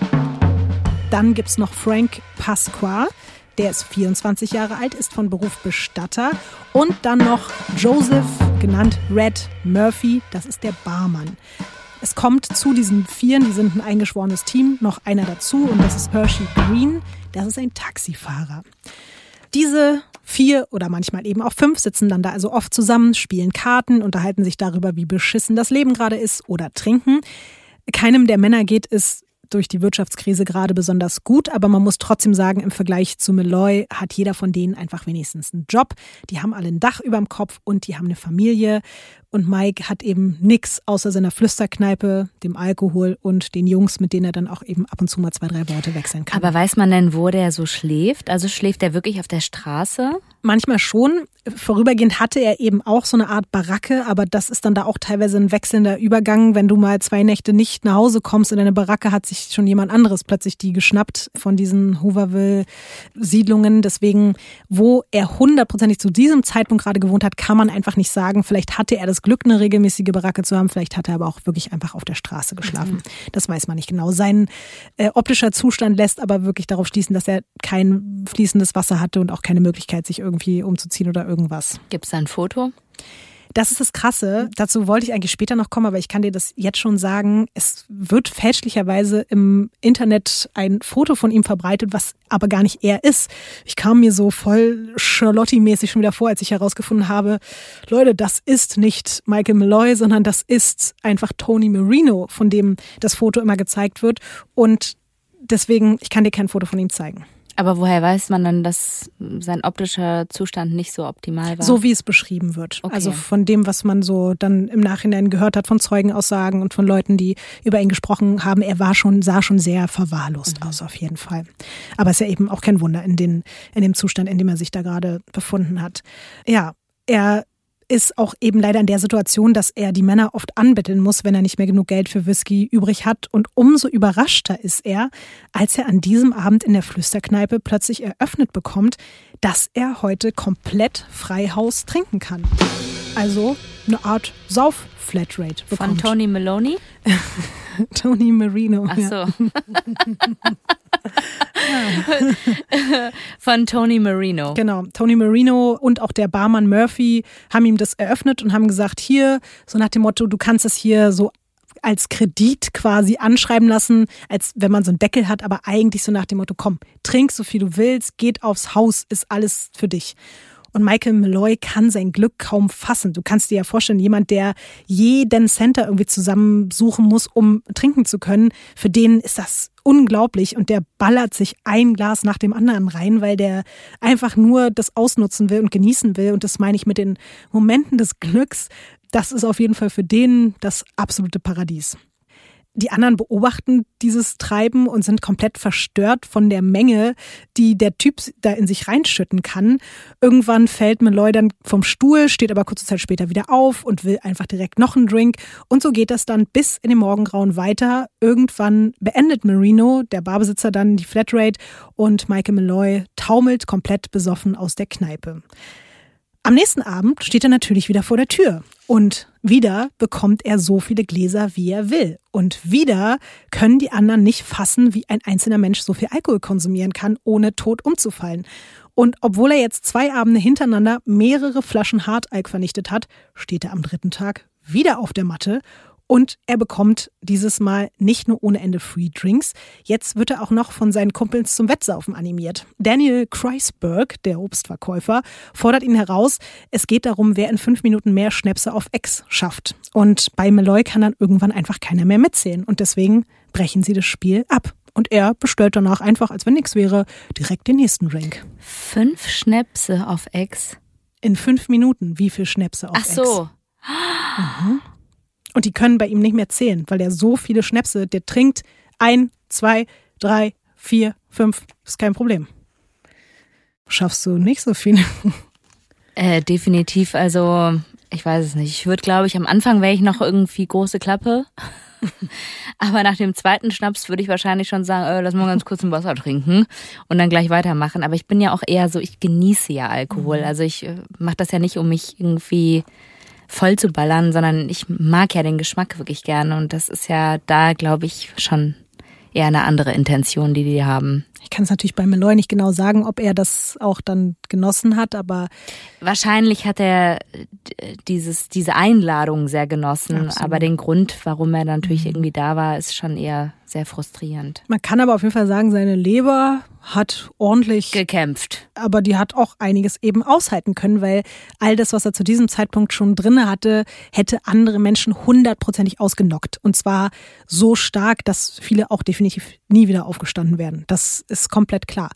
Dann gibt's noch Frank Pasqua. Der ist 24 Jahre alt, ist von Beruf Bestatter. Und dann noch Joseph, genannt Red Murphy, das ist der Barmann. Es kommt zu diesen 4, die sind ein eingeschworenes Team, noch einer dazu und das ist Hershey Green, das ist ein Taxifahrer. Diese 4 oder manchmal eben auch 5 sitzen dann da also oft zusammen, spielen Karten, unterhalten sich darüber, wie beschissen das Leben gerade ist oder trinken. Keinem der Männer geht es durch die Wirtschaftskrise gerade besonders gut, aber man muss trotzdem sagen, im Vergleich zu Malloy hat jeder von denen einfach wenigstens einen Job. Die haben alle ein Dach überm Kopf und die haben eine Familie. Und Mike hat eben nichts außer seiner Flüsterkneipe, dem Alkohol und den Jungs, mit denen er dann auch eben ab und zu mal 2, 3 Worte wechseln kann. Aber weiß man denn, wo der so schläft? Also schläft der wirklich auf der Straße? Manchmal schon. Vorübergehend hatte er eben auch so eine Art Baracke, aber das ist dann da auch teilweise ein wechselnder Übergang. Wenn du mal 2 Nächte nicht nach Hause kommst in deine Baracke, hat sich schon jemand anderes plötzlich die geschnappt von diesen Hooverville-Siedlungen. Deswegen, wo er 100% zu diesem Zeitpunkt gerade gewohnt hat, kann man einfach nicht sagen. Vielleicht hatte er das Glück, eine regelmäßige Baracke zu haben. Vielleicht hat er aber auch wirklich einfach auf der Straße geschlafen. Das weiß man nicht genau. Sein optischer Zustand lässt aber wirklich darauf schließen, dass er kein fließendes Wasser hatte und auch keine Möglichkeit, sich irgendwie umzuziehen oder irgendwas. Gibt es da ein Foto? Das ist das Krasse. Dazu wollte ich eigentlich später noch kommen, aber ich kann dir das jetzt schon sagen. Es wird fälschlicherweise im Internet ein Foto von ihm verbreitet, was aber gar nicht er ist. Ich kam mir so voll Charlotte-mäßig schon wieder vor, als ich herausgefunden habe, Leute, das ist nicht Michael Malloy, sondern das ist einfach Tony Marino, von dem das Foto immer gezeigt wird. Und deswegen, ich kann dir kein Foto von ihm zeigen. Aber woher weiß man dann, dass sein optischer Zustand nicht so optimal war? So wie es beschrieben wird. Okay. Also von dem, was man so dann im Nachhinein gehört hat von Zeugenaussagen und von Leuten, die über ihn gesprochen haben. Er sah schon sehr verwahrlost aus, auf jeden Fall. Aber es ist ja eben auch kein Wunder in dem Zustand, in dem er sich da gerade befunden hat. Ja, er ist auch eben leider in der Situation, dass er die Männer oft anbetteln muss, wenn er nicht mehr genug Geld für Whisky übrig hat. Und umso überraschter ist er, als er an diesem Abend in der Flüsterkneipe plötzlich eröffnet bekommt, dass er heute komplett frei Haus trinken kann. Also eine Art Sauf-Flatrate bekommt. Von Tony Maloney? Tony Marino. Ach so. Von Tony Marino. Genau, Tony Marino und auch der Barmann Murphy haben ihm das eröffnet und haben gesagt, hier, so nach dem Motto, du kannst es hier so als Kredit quasi anschreiben lassen, als wenn man so einen Deckel hat, aber eigentlich so nach dem Motto, komm, trink so viel du willst, geht aufs Haus, ist alles für dich. Und Michael Malloy kann sein Glück kaum fassen. Du kannst dir ja vorstellen, jemand, der jeden Center irgendwie zusammensuchen muss, um trinken zu können, für den ist das unglaublich. Und der ballert sich ein Glas nach dem anderen rein, weil der einfach nur das ausnutzen will und genießen will. Und das meine ich mit den Momenten des Glücks. Das ist auf jeden Fall für den das absolute Paradies. Die anderen beobachten dieses Treiben und sind komplett verstört von der Menge, die der Typ da in sich reinschütten kann. Irgendwann fällt Malloy dann vom Stuhl, steht aber kurze Zeit später wieder auf und will einfach direkt noch einen Drink. Und so geht das dann bis in den Morgengrauen weiter. Irgendwann beendet Marino, der Barbesitzer, dann die Flatrate und Michael Malloy taumelt komplett besoffen aus der Kneipe. Am nächsten Abend steht er natürlich wieder vor der Tür und wieder bekommt er so viele Gläser, wie er will. Und wieder können die anderen nicht fassen, wie ein einzelner Mensch so viel Alkohol konsumieren kann, ohne tot umzufallen. Und obwohl er jetzt 2 Abende hintereinander mehrere Flaschen Hardalk vernichtet hat, steht er am 3. Tag wieder auf der Matte. Und er bekommt dieses Mal nicht nur ohne Ende Free Drinks, jetzt wird er auch noch von seinen Kumpels zum Wettsaufen animiert. Daniel Kreisberg, der Obstverkäufer, fordert ihn heraus. Es geht darum, wer in 5 Minuten mehr Schnäpse auf Ex schafft. Und bei Malloy kann dann irgendwann einfach keiner mehr mitzählen. Und deswegen brechen sie das Spiel ab. Und er bestellt danach einfach, als wenn nichts wäre, direkt den nächsten Drink. 5 Schnäpse auf Ex? In 5 Minuten, wie viel Schnäpse auf Ex? Ach so. Mhm. Und die können bei ihm nicht mehr zählen, weil er so viele Schnäpse, der trinkt 1, 2, 3, 4, 5, ist kein Problem. Schaffst du nicht so viel? Definitiv, also ich weiß es nicht. Ich würde, glaube ich, am Anfang wäre ich noch irgendwie große Klappe. Aber nach dem 2. Schnaps würde ich wahrscheinlich schon sagen, lass mal ganz kurz ein Wasser trinken und dann gleich weitermachen. Aber ich bin ja auch eher so, ich genieße ja Alkohol. Also ich mache das ja nicht, um mich irgendwie voll zu ballern, sondern ich mag ja den Geschmack wirklich gerne und das ist ja da, glaube ich, schon eher eine andere Intention, die haben. Ich kann es natürlich bei Malloy nicht genau sagen, ob er das auch dann genossen hat, aber wahrscheinlich hat er diese Einladung sehr genossen, absolut. Aber den Grund, warum er natürlich irgendwie da war, ist schon eher sehr frustrierend. Man kann aber auf jeden Fall sagen, seine Leber hat ordentlich gekämpft. Aber die hat auch einiges eben aushalten können, weil all das, was er zu diesem Zeitpunkt schon drinne hatte, hätte andere Menschen 100%ig ausgenockt. Und zwar so stark, dass viele auch definitiv nie wieder aufgestanden werden. Das ist komplett klar.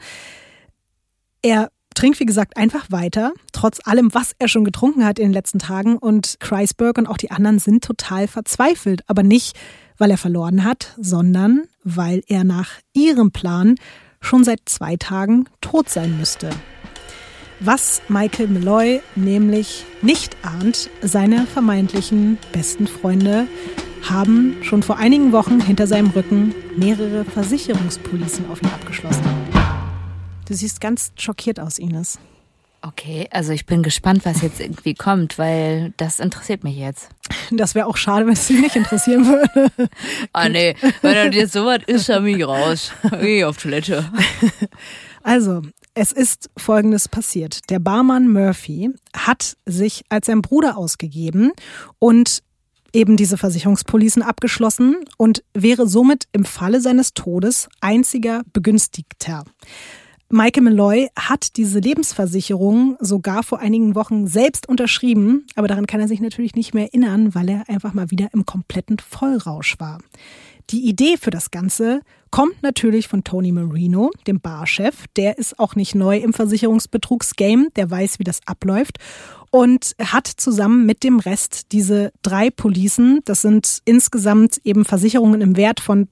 Er trinkt, wie gesagt, einfach weiter, trotz allem, was er schon getrunken hat in den letzten Tagen. Und Kreisberg und auch die anderen sind total verzweifelt. Aber nicht, weil er verloren hat, sondern weil er nach ihrem Plan schon seit 2 Tagen tot sein müsste. Was Michael Malloy nämlich nicht ahnt, seine vermeintlichen besten Freunde haben schon vor einigen Wochen hinter seinem Rücken mehrere Versicherungspolicen auf ihn abgeschlossen. Du siehst ganz schockiert aus, Ines. Okay, also ich bin gespannt, was jetzt irgendwie kommt, weil das interessiert mich jetzt. Das wäre auch schade, wenn es dich nicht interessieren würde. Ah nee, wenn er jetzt so was ist, dann bin ich raus. Geh auf Toilette. Also, es ist Folgendes passiert. Der Barmann Murphy hat sich als sein Bruder ausgegeben und eben diese Versicherungspolicen abgeschlossen und wäre somit im Falle seines Todes einziger Begünstigter. Michael Malloy hat diese Lebensversicherung sogar vor einigen Wochen selbst unterschrieben, aber daran kann er sich natürlich nicht mehr erinnern, weil er einfach mal wieder im kompletten Vollrausch war. Die Idee für das Ganze kommt natürlich von Tony Marino, dem Barchef. Der ist auch nicht neu im Versicherungsbetrugsgame, der weiß, wie das abläuft. Und hat zusammen mit dem Rest diese 3 Policen, das sind insgesamt eben Versicherungen im Wert von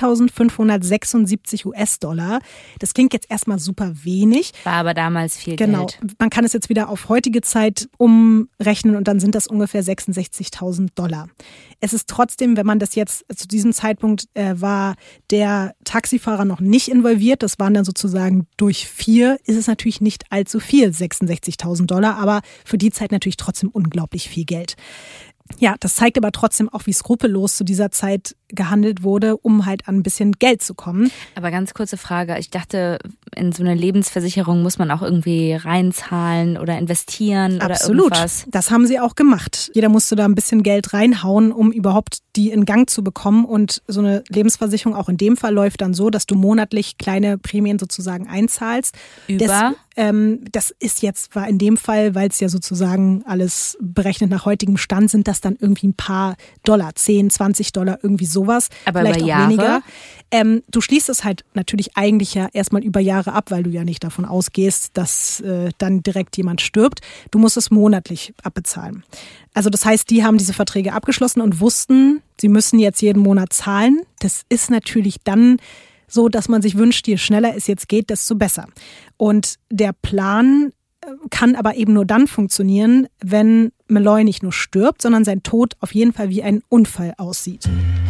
3.576 US-Dollar. Das klingt jetzt erstmal super wenig. War aber damals viel Geld. Genau, man kann es jetzt wieder auf heutige Zeit umrechnen und dann sind das ungefähr 66.000 Dollar. Es ist trotzdem, wenn man das jetzt zu diesem Zeitpunkt war der Taxifahrer noch nicht involviert, das waren dann sozusagen durch 4, ist es natürlich nicht allzu viel, 66.000 Dollar, aber für die Zeit natürlich trotzdem unglaublich viel Geld. Ja, das zeigt aber trotzdem auch, wie skrupellos zu dieser Zeit gehandelt wurde, um halt an ein bisschen Geld zu kommen. Aber ganz kurze Frage. Ich dachte, in so eine Lebensversicherung muss man auch irgendwie reinzahlen oder investieren oder Absolut. Irgendwas. Das haben sie auch gemacht. Jeder musste da ein bisschen Geld reinhauen, um überhaupt die in Gang zu bekommen. Und so eine Lebensversicherung auch in dem Fall läuft dann so, dass du monatlich kleine Prämien sozusagen einzahlst. Über? Das war in dem Fall, weil es ja sozusagen alles berechnet nach heutigem Stand sind, das dann irgendwie ein paar Dollar, 10, 20 $, irgendwie sowas. Aber vielleicht über auch Jahre? weniger. Du schließt es halt natürlich eigentlich ja erstmal über Jahre ab, weil du ja nicht davon ausgehst, dass dann direkt jemand stirbt. Du musst es monatlich abbezahlen. Also das heißt, die haben diese Verträge abgeschlossen und wussten, sie müssen jetzt jeden Monat zahlen. Das ist natürlich dann so, dass man sich wünscht, je schneller es jetzt geht, desto besser. Und der Plan kann aber eben nur dann funktionieren, wenn Malloy nicht nur stirbt, sondern sein Tod auf jeden Fall wie ein Unfall aussieht.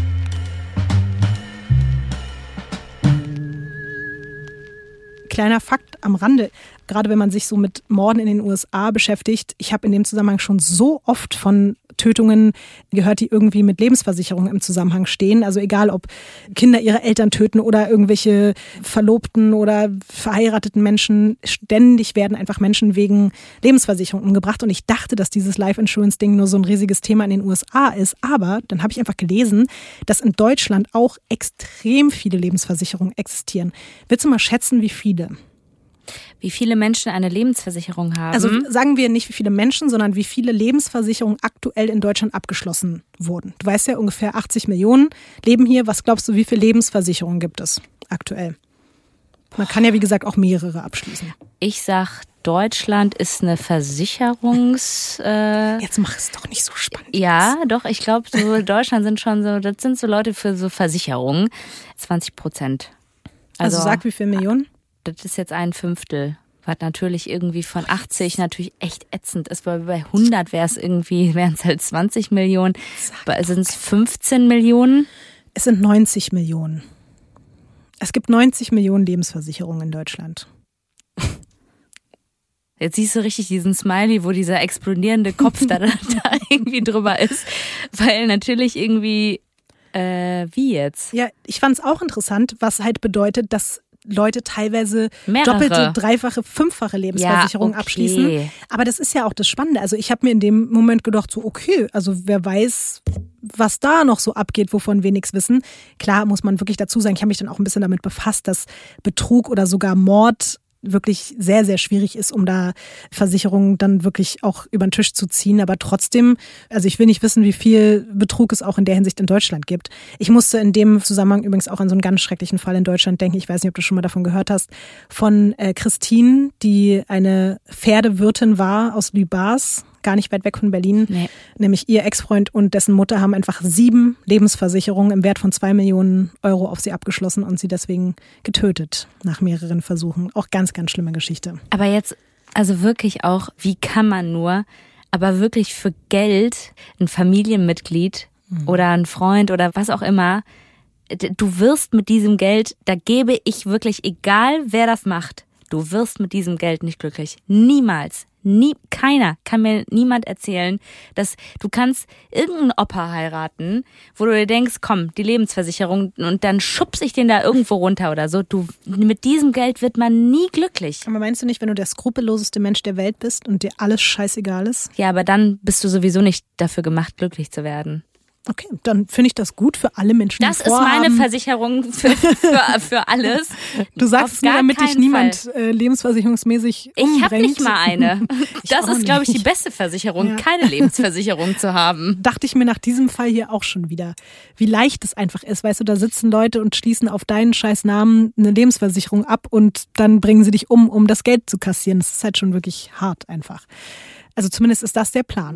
Kleiner Fakt am Rande, gerade wenn man sich so mit Morden in den USA beschäftigt, ich habe in dem Zusammenhang schon so oft von Tötungen gehört, die irgendwie mit Lebensversicherung im Zusammenhang stehen. Also egal, ob Kinder ihre Eltern töten oder irgendwelche verlobten oder verheirateten Menschen, ständig werden einfach Menschen wegen Lebensversicherung umgebracht. Und ich dachte, dass dieses Life-Insurance-Ding nur so ein riesiges Thema in den USA ist. Aber dann habe ich einfach gelesen, dass in Deutschland auch extrem viele Lebensversicherungen existieren. Willst du mal schätzen, wie viele? Wie viele Menschen eine Lebensversicherung haben? Also sagen wir nicht, wie viele Menschen, sondern wie viele Lebensversicherungen aktuell in Deutschland abgeschlossen wurden. Du weißt ja, ungefähr 80 Millionen leben hier. Was glaubst du, wie viele Lebensversicherungen gibt es aktuell? Man kann ja, wie gesagt, auch mehrere abschließen. Ich sag, Deutschland ist eine Versicherungs... Jetzt mach es doch nicht so spannend. Ja, doch, ich glaube, so Deutschland sind schon so, das sind so Leute für so Versicherungen. 20%. Also sag, wie viele Millionen? Das ist jetzt 1/5, was natürlich irgendwie von 80 natürlich echt ätzend ist, weil bei 100 wären es halt 20 Millionen. Sind es 15 Millionen? Es sind 90 Millionen. Es gibt 90 Millionen Lebensversicherungen in Deutschland. Jetzt siehst du richtig diesen Smiley, wo dieser explodierende Kopf da irgendwie drüber ist, weil natürlich irgendwie, wie jetzt? Ja, ich fand es auch interessant, was halt bedeutet, dass Leute teilweise mehrere, doppelte, dreifache, fünffache Lebensversicherungen abschließen. Aber das ist ja auch das Spannende. Also ich habe mir in dem Moment gedacht, so okay, also wer weiß, was da noch so abgeht, wovon wir nichts wissen. Klar muss man wirklich dazu sagen, ich habe mich dann auch ein bisschen damit befasst, dass Betrug oder sogar Mord wirklich sehr, sehr schwierig ist, um da Versicherungen dann wirklich auch über den Tisch zu ziehen. Aber trotzdem, also ich will nicht wissen, wie viel Betrug es auch in der Hinsicht in Deutschland gibt. Ich musste in dem Zusammenhang übrigens auch an so einen ganz schrecklichen Fall in Deutschland denken. Ich weiß nicht, ob du schon mal davon gehört hast. Von Christine, die eine Pferdewirtin war aus Lübars, gar nicht weit weg von Berlin. Nee. Nämlich ihr Ex-Freund und dessen Mutter haben einfach 7 Lebensversicherungen im Wert von 2 Millionen Euro auf sie abgeschlossen und sie deswegen getötet nach mehreren Versuchen. Auch ganz, ganz schlimme Geschichte. Aber jetzt, also wirklich auch, wie kann man nur, aber wirklich für Geld ein Familienmitglied oder ein Freund oder was auch immer, du wirst mit diesem Geld, da gebe ich wirklich, egal wer das macht, du wirst mit diesem Geld nicht glücklich. Niemals. Keiner kann mir niemand erzählen, dass du kannst irgendeinen Opa heiraten, wo du dir denkst, komm, die Lebensversicherung und dann schubse ich den da irgendwo runter oder so. Mit diesem Geld wird man nie glücklich. Aber meinst du nicht, wenn du der skrupelloseste Mensch der Welt bist und dir alles scheißegal ist? Ja, aber dann bist du sowieso nicht dafür gemacht, glücklich zu werden. Okay, dann finde ich das gut für alle Menschen, das die vorhaben. Das ist meine Versicherung für alles. Du sagst es nur, damit dich niemand lebensversicherungsmäßig umbringt. Ich habe nicht mal eine. Das ist, glaube ich, die beste Versicherung, keine Lebensversicherung zu haben. Dachte ich mir nach diesem Fall hier auch schon wieder, wie leicht es einfach ist. Weißt du, da sitzen Leute und schließen auf deinen scheiß Namen eine Lebensversicherung ab und dann bringen sie dich um das Geld zu kassieren. Das ist halt schon wirklich hart einfach. Also zumindest ist das der Plan.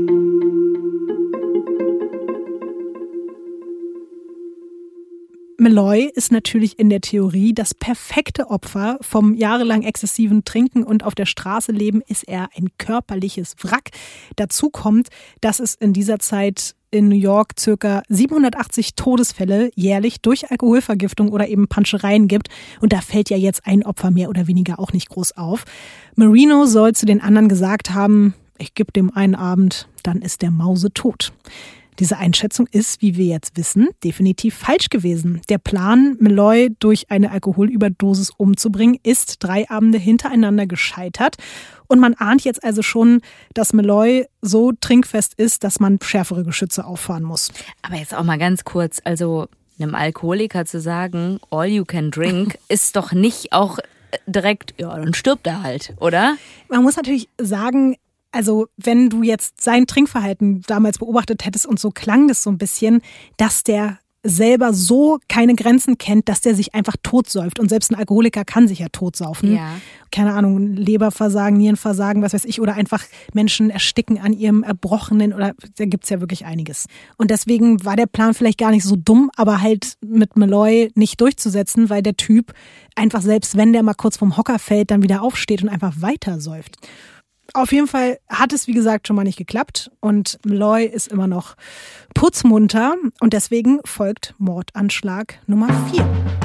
Malloy ist natürlich in der Theorie das perfekte Opfer. Vom jahrelang exzessiven Trinken und auf der Straße leben ist er ein körperliches Wrack. Dazu kommt, dass es in dieser Zeit in New York circa 780 Todesfälle jährlich durch Alkoholvergiftung oder eben Panschereien gibt. Und da fällt ja jetzt ein Opfer mehr oder weniger auch nicht groß auf. Marino soll zu den anderen gesagt haben, ich gebe dem einen Abend, dann ist der Mause tot. Diese Einschätzung ist, wie wir jetzt wissen, definitiv falsch gewesen. Der Plan, Malloy durch eine Alkoholüberdosis umzubringen, ist 3 Abende hintereinander gescheitert. Und man ahnt jetzt also schon, dass Malloy so trinkfest ist, dass man schärfere Geschütze auffahren muss. Aber jetzt auch mal ganz kurz, also einem Alkoholiker zu sagen, all you can drink, ist doch nicht auch direkt, ja, dann stirbt er halt, oder? Man muss natürlich sagen, also wenn du jetzt sein Trinkverhalten damals beobachtet hättest und so klang das so ein bisschen, dass der selber so keine Grenzen kennt, dass der sich einfach totsäuft. Und selbst ein Alkoholiker kann sich ja totsaufen. Ja. Keine Ahnung, Leberversagen, Nierenversagen, was weiß ich, oder einfach Menschen ersticken an ihrem Erbrochenen, oder da gibt's ja wirklich einiges. Und deswegen war der Plan vielleicht gar nicht so dumm, aber halt mit Malloy nicht durchzusetzen, weil der Typ einfach, selbst wenn der mal kurz vom Hocker fällt, dann wieder aufsteht und einfach weiter säuft. Auf jeden Fall hat es, wie gesagt, schon mal nicht geklappt und Malloy ist immer noch putzmunter und deswegen folgt Mordanschlag Nummer 4.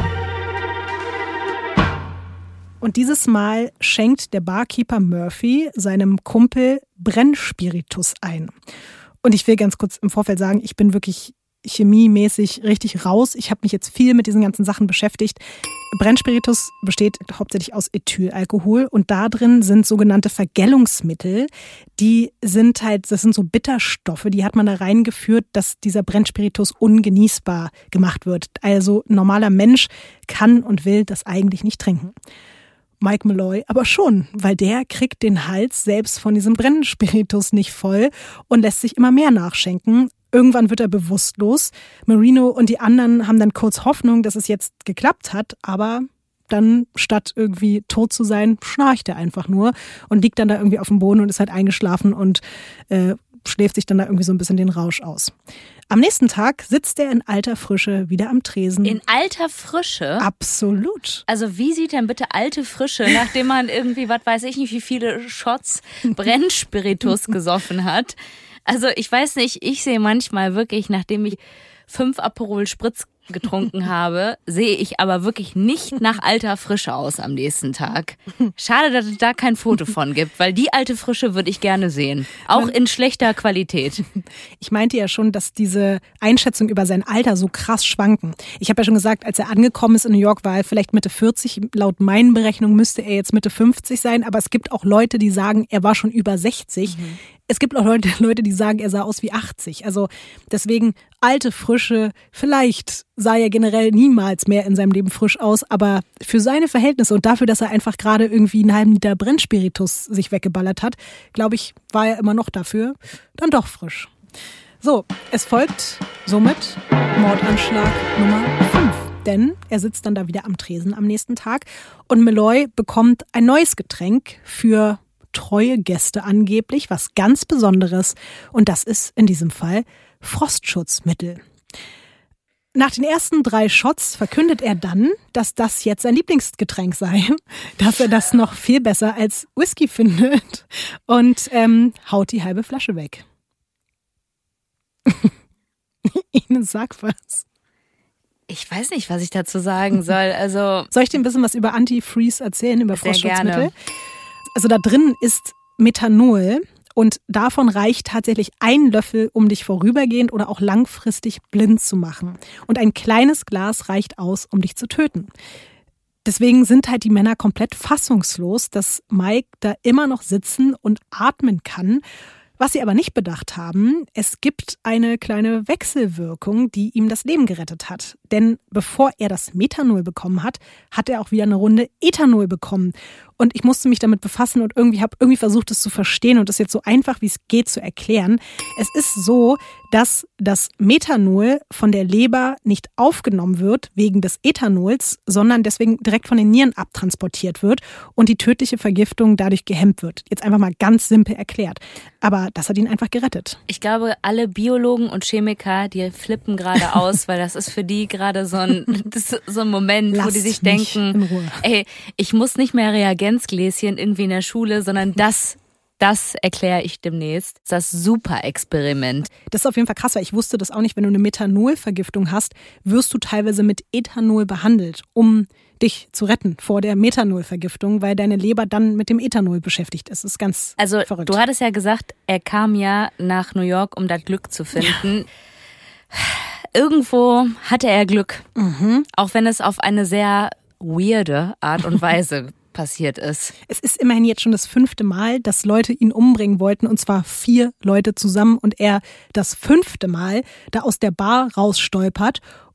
Und dieses Mal schenkt der Barkeeper Murphy seinem Kumpel Brennspiritus ein. Und ich will ganz kurz im Vorfeld sagen, ich bin wirklich chemiemäßig richtig raus. Ich habe mich jetzt viel mit diesen ganzen Sachen beschäftigt. Brennspiritus besteht hauptsächlich aus Ethylalkohol und da drin sind sogenannte Vergällungsmittel. Das sind so Bitterstoffe, die hat man da reingeführt, dass dieser Brennspiritus ungenießbar gemacht wird. Also ein normaler Mensch kann und will das eigentlich nicht trinken. Mike Malloy aber schon, weil der kriegt den Hals selbst von diesem Brennspiritus nicht voll und lässt sich immer mehr nachschenken. Irgendwann wird er bewusstlos. Marino und die anderen haben dann kurz Hoffnung, dass es jetzt geklappt hat, aber dann statt irgendwie tot zu sein, schnarcht er einfach nur und liegt dann da irgendwie auf dem Boden und ist halt eingeschlafen und schläft sich dann da irgendwie so ein bisschen den Rausch aus. Am nächsten Tag sitzt er in alter Frische wieder am Tresen. In alter Frische? Absolut. Also wie sieht denn bitte alte Frische, nachdem man irgendwie, was weiß ich nicht, wie viele Shots Brennspiritus gesoffen hat? Also ich weiß nicht, ich sehe manchmal wirklich, nachdem ich 5 Aperol Spritz getrunken habe, sehe ich aber wirklich nicht nach alter Frische aus am nächsten Tag. Schade, dass es da kein Foto von gibt, weil die alte Frische würde ich gerne sehen. Auch in schlechter Qualität. Ich meinte ja schon, dass diese Einschätzung über sein Alter so krass schwanken. Ich habe ja schon gesagt, als er angekommen ist in New York, war er vielleicht Mitte 40. Laut meinen Berechnungen müsste er jetzt Mitte 50 sein. Aber es gibt auch Leute, die sagen, er war schon über 60. Es gibt auch Leute, die sagen, er sah aus wie 80. Also deswegen alte Frische, vielleicht sah er generell niemals mehr in seinem Leben frisch aus, aber für seine Verhältnisse und dafür, dass er einfach gerade irgendwie einen halben Liter Brennspiritus sich weggeballert hat, glaube ich, war er immer noch dafür dann doch frisch. So, es folgt somit Mordanschlag Nummer 5. Denn er sitzt dann da wieder am Tresen am nächsten Tag und Malloy bekommt ein neues Getränk für treue Gäste angeblich, was ganz Besonderes. Und das ist in diesem Fall Frostschutzmittel. Nach den ersten 3 Shots verkündet er dann, dass das jetzt sein Lieblingsgetränk sei, dass er das noch viel besser als Whisky findet und haut die halbe Flasche weg. Ines, sag was. Ich weiß nicht, was ich dazu sagen soll. Also soll ich dir ein bisschen was über Antifreeze erzählen, über Frostschutzmittel? Gerne. Also da drin ist Methanol und davon reicht tatsächlich ein Löffel, um dich vorübergehend oder auch langfristig blind zu machen. Und ein kleines Glas reicht aus, um dich zu töten. Deswegen sind halt die Männer komplett fassungslos, dass Mike da immer noch sitzen und atmen kann. Was sie aber nicht bedacht haben, es gibt eine kleine Wechselwirkung, die ihm das Leben gerettet hat. Denn bevor er das Methanol bekommen hat, hat er auch wieder eine Runde Ethanol bekommen. Und ich musste mich damit befassen und habe versucht, es zu verstehen und es jetzt so einfach wie es geht zu erklären. Es ist so, dass das Methanol von der Leber nicht aufgenommen wird wegen des Ethanols, sondern deswegen direkt von den Nieren abtransportiert wird und die tödliche Vergiftung dadurch gehemmt wird. Jetzt einfach mal ganz simpel erklärt. Aber das hat ihn einfach gerettet. Ich glaube, alle Biologen und Chemiker, die flippen gerade aus, weil das ist für die gerade so ein Moment, wo die sich denken, ey, ich muss nicht mehr Reagenzgläschen irgendwie in der Schule, sondern das erkläre ich demnächst. Das Super-Experiment. Das ist auf jeden Fall krass, weil ich wusste das auch nicht. Wenn du eine Methanolvergiftung hast, wirst du teilweise mit Ethanol behandelt, um dich zu retten vor der Methanolvergiftung, weil deine Leber dann mit dem Ethanol beschäftigt ist. Das ist ganz verrückt. Du hattest ja gesagt, er kam ja nach New York, um das Glück zu finden. Ja. Irgendwo hatte er Glück. Auch wenn es auf eine sehr weirde Art und Weise passiert ist. Es ist immerhin jetzt schon das 5. Mal, dass Leute ihn umbringen wollten, und zwar 4 Leute zusammen, und er das 5. Mal da aus der Bar rausstolpert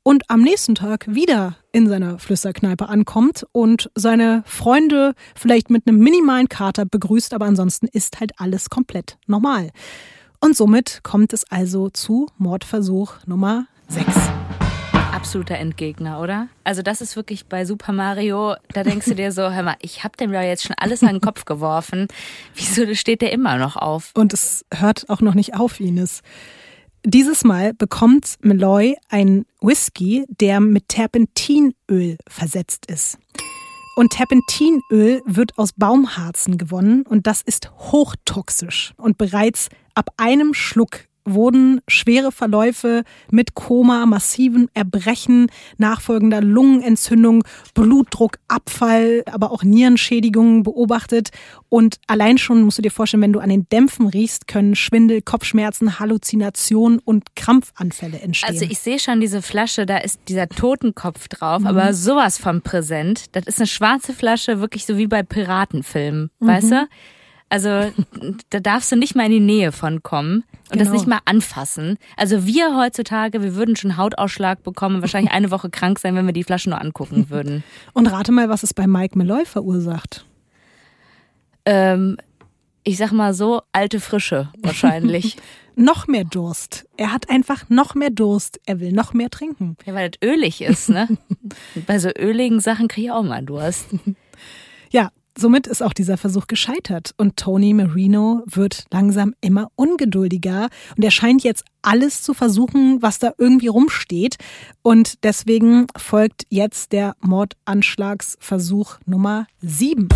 und am nächsten Tag wieder in seiner Flüsterkneipe ankommt und seine Freunde vielleicht mit einem minimalen Kater begrüßt, aber ansonsten ist halt alles komplett normal. Und somit kommt es also zu Mordversuch Nummer 6. Absoluter Endgegner, oder? Also das ist wirklich bei Super Mario, da denkst du dir so, hör mal, ich hab dem ja jetzt schon alles an den Kopf geworfen. Wieso steht der immer noch auf? Und es hört auch noch nicht auf, Ines. Dieses Mal bekommt Malloy einen Whisky, der mit Terpentinöl versetzt ist. Und Terpentinöl wird aus Baumharzen gewonnen und das ist hochtoxisch. Und bereits ab einem Schluck wurden schwere Verläufe mit Koma, massivem Erbrechen, nachfolgender Lungenentzündung, Blutdruckabfall, aber auch Nierenschädigungen beobachtet. Und allein schon musst du dir vorstellen, wenn du an den Dämpfen riechst, können Schwindel, Kopfschmerzen, Halluzinationen und Krampfanfälle entstehen. Also ich sehe schon diese Flasche, da ist dieser Totenkopf drauf, aber sowas von präsent. Das ist eine schwarze Flasche, wirklich so wie bei Piratenfilmen, weißt du? Also da darfst du nicht mal in die Nähe von kommen und das nicht mal anfassen. Also wir heutzutage, wir würden schon Hautausschlag bekommen und wahrscheinlich eine Woche krank sein, wenn wir die Flasche nur angucken würden. Und rate mal, was es bei Mike Malloy verursacht. Ich sag mal so, alte Frische wahrscheinlich. Noch mehr Durst. Er hat einfach noch mehr Durst. Er will noch mehr trinken. Ja, weil das ölig ist, ne? Bei so öligen Sachen kriege ich auch mal Durst. Ja. Somit ist auch dieser Versuch gescheitert und Tony Marino wird langsam immer ungeduldiger und er scheint jetzt alles zu versuchen, was da irgendwie rumsteht und deswegen folgt jetzt der Mordanschlagsversuch Nummer 7.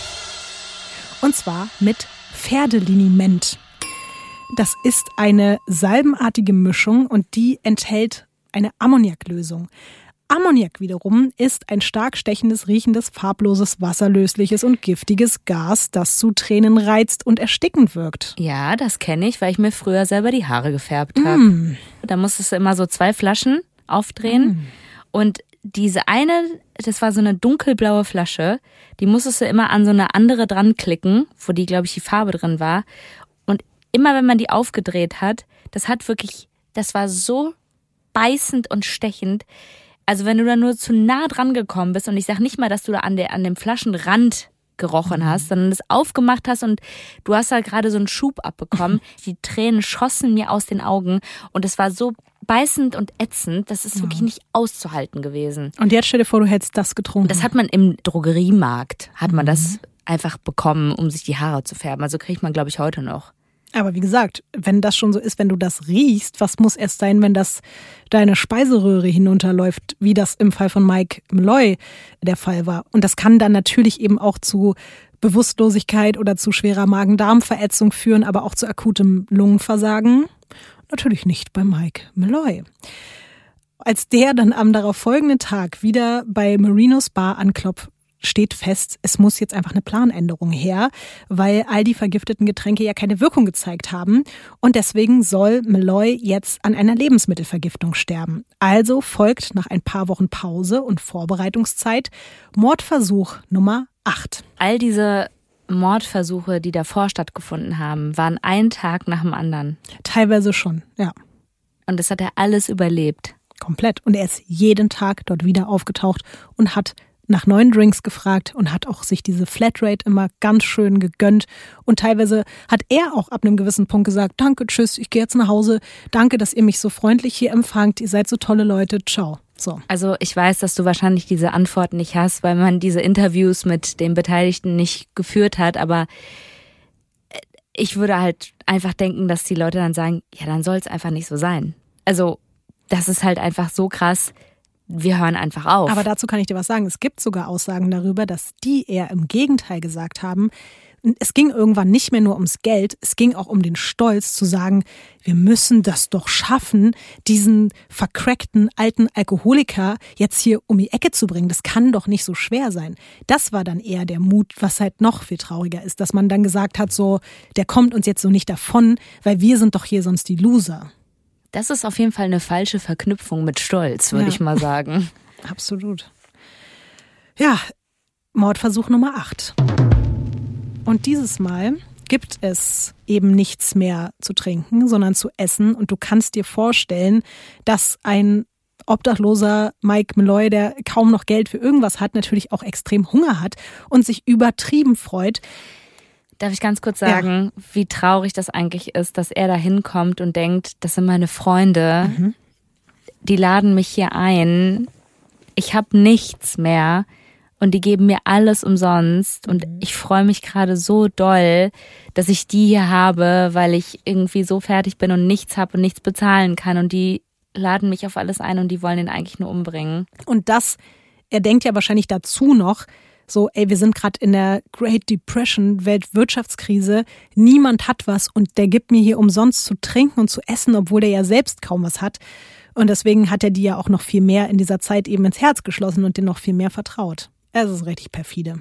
Und zwar mit Pferdeliniment. Das ist eine salbenartige Mischung und die enthält eine Ammoniaklösung. Ammoniak wiederum ist ein stark stechendes, riechendes, farbloses, wasserlösliches und giftiges Gas, das zu Tränen reizt und erstickend wirkt. Ja, das kenne ich, weil ich mir früher selber die Haare gefärbt habe. Da musstest du immer so 2 Flaschen aufdrehen und diese eine, das war so eine dunkelblaue Flasche, die musstest du immer an so eine andere dran klicken, wo die, glaube ich, die Farbe drin war. Und immer wenn man die aufgedreht hat, das war so beißend und stechend. Also wenn du da nur zu nah dran gekommen bist und ich sag nicht mal, dass du da an dem Flaschenrand gerochen hast, sondern es aufgemacht hast und du hast da gerade so einen Schub abbekommen. Die Tränen schossen mir aus den Augen und es war so beißend und ätzend, das ist wirklich nicht auszuhalten gewesen. Und jetzt stell dir vor, du hättest das getrunken. Das hat man im Drogeriemarkt, hat man das einfach bekommen, um sich die Haare zu färben. Also kriegt man, glaube ich, heute noch. Aber wie gesagt, wenn das schon so ist, wenn du das riechst, was muss erst sein, wenn das deine Speiseröhre hinunterläuft, wie das im Fall von Mike Malloy der Fall war. Und das kann dann natürlich eben auch zu Bewusstlosigkeit oder zu schwerer Magen-Darm-Verätzung führen, aber auch zu akutem Lungenversagen. Natürlich nicht bei Mike Malloy. Als der dann am darauf folgenden Tag wieder bei Marinos Bar anklopft, steht fest, es muss jetzt einfach eine Planänderung her, weil all die vergifteten Getränke ja keine Wirkung gezeigt haben und deswegen soll Malloy jetzt an einer Lebensmittelvergiftung sterben. Also folgt nach ein paar Wochen Pause und Vorbereitungszeit Mordversuch Nummer 8. All diese Mordversuche, die davor stattgefunden haben, waren einen Tag nach dem anderen. Teilweise schon, ja. Und das hat er alles überlebt. Komplett. Und er ist jeden Tag dort wieder aufgetaucht und hat nach neuen Drinks gefragt und hat auch sich diese Flatrate immer ganz schön gegönnt. Und teilweise hat er auch ab einem gewissen Punkt gesagt, danke, tschüss, ich gehe jetzt nach Hause. Danke, dass ihr mich so freundlich hier empfangt. Ihr seid so tolle Leute. Ciao. So. Also ich weiß, dass du wahrscheinlich diese Antwort nicht hast, weil man diese Interviews mit den Beteiligten nicht geführt hat. Aber ich würde halt einfach denken, dass die Leute dann sagen, ja, dann soll es einfach nicht so sein. Also das ist halt einfach so krass. Wir hören einfach auf. Aber dazu kann ich dir was sagen. Es gibt sogar Aussagen darüber, dass die eher im Gegenteil gesagt haben, es ging irgendwann nicht mehr nur ums Geld, es ging auch um den Stolz zu sagen, wir müssen das doch schaffen, diesen vercrackten alten Alkoholiker jetzt hier um die Ecke zu bringen. Das kann doch nicht so schwer sein. Das war dann eher der Mut, was halt noch viel trauriger ist, dass man dann gesagt hat, so, der kommt uns jetzt so nicht davon, weil wir sind doch hier sonst die Loser. Das ist auf jeden Fall eine falsche Verknüpfung mit Stolz, würde ich mal sagen. Absolut. Ja, Mordversuch Nummer 8. Und dieses Mal gibt es eben nichts mehr zu trinken, sondern zu essen. Und du kannst dir vorstellen, dass ein obdachloser Mike Malloy, der kaum noch Geld für irgendwas hat, natürlich auch extrem Hunger hat und sich übertrieben freut. Darf ich ganz kurz sagen, wie traurig das eigentlich ist, dass er da hinkommt und denkt, das sind meine Freunde, die laden mich hier ein, ich habe nichts mehr und die geben mir alles umsonst und ich freue mich gerade so doll, dass ich die hier habe, weil ich irgendwie so fertig bin und nichts habe und nichts bezahlen kann und die laden mich auf alles ein und die wollen ihn eigentlich nur umbringen. Und er denkt ja wahrscheinlich dazu noch, so, wir sind gerade in der Great Depression, Weltwirtschaftskrise, niemand hat was und der gibt mir hier umsonst zu trinken und zu essen, obwohl der ja selbst kaum was hat. Und deswegen hat er die ja auch noch viel mehr in dieser Zeit eben ins Herz geschlossen und denen noch viel mehr vertraut. Es ist richtig perfide.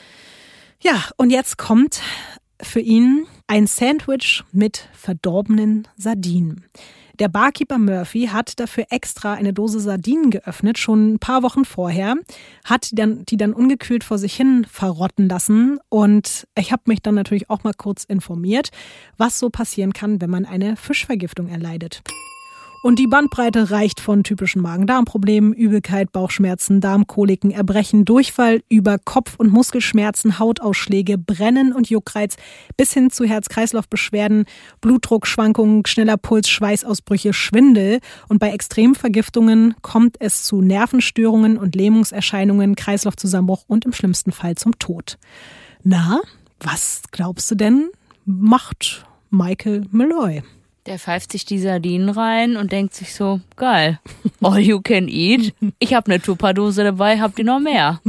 Ja, und jetzt kommt für ihn ein Sandwich mit verdorbenen Sardinen. Der Barkeeper Murphy hat dafür extra eine Dose Sardinen geöffnet, schon ein paar Wochen vorher, hat die dann ungekühlt vor sich hin verrotten lassen. Und ich habe mich dann natürlich auch mal kurz informiert, was so passieren kann, wenn man eine Fischvergiftung erleidet. Und die Bandbreite reicht von typischen Magen-Darm-Problemen, Übelkeit, Bauchschmerzen, Darmkoliken, Erbrechen, Durchfall über Kopf- und Muskelschmerzen, Hautausschläge, Brennen und Juckreiz bis hin zu Herz-Kreislauf-Beschwerden, Blutdruckschwankungen, schneller Puls, Schweißausbrüche, Schwindel. Und bei Extremvergiftungen kommt es zu Nervenstörungen und Lähmungserscheinungen, Kreislaufzusammenbruch und im schlimmsten Fall zum Tod. Na, was glaubst du denn, macht Michael Malloy? Der pfeift sich die Sardinen rein und denkt sich so, geil, all you can eat. Ich habe eine Tupperdose dabei, habt ihr noch mehr?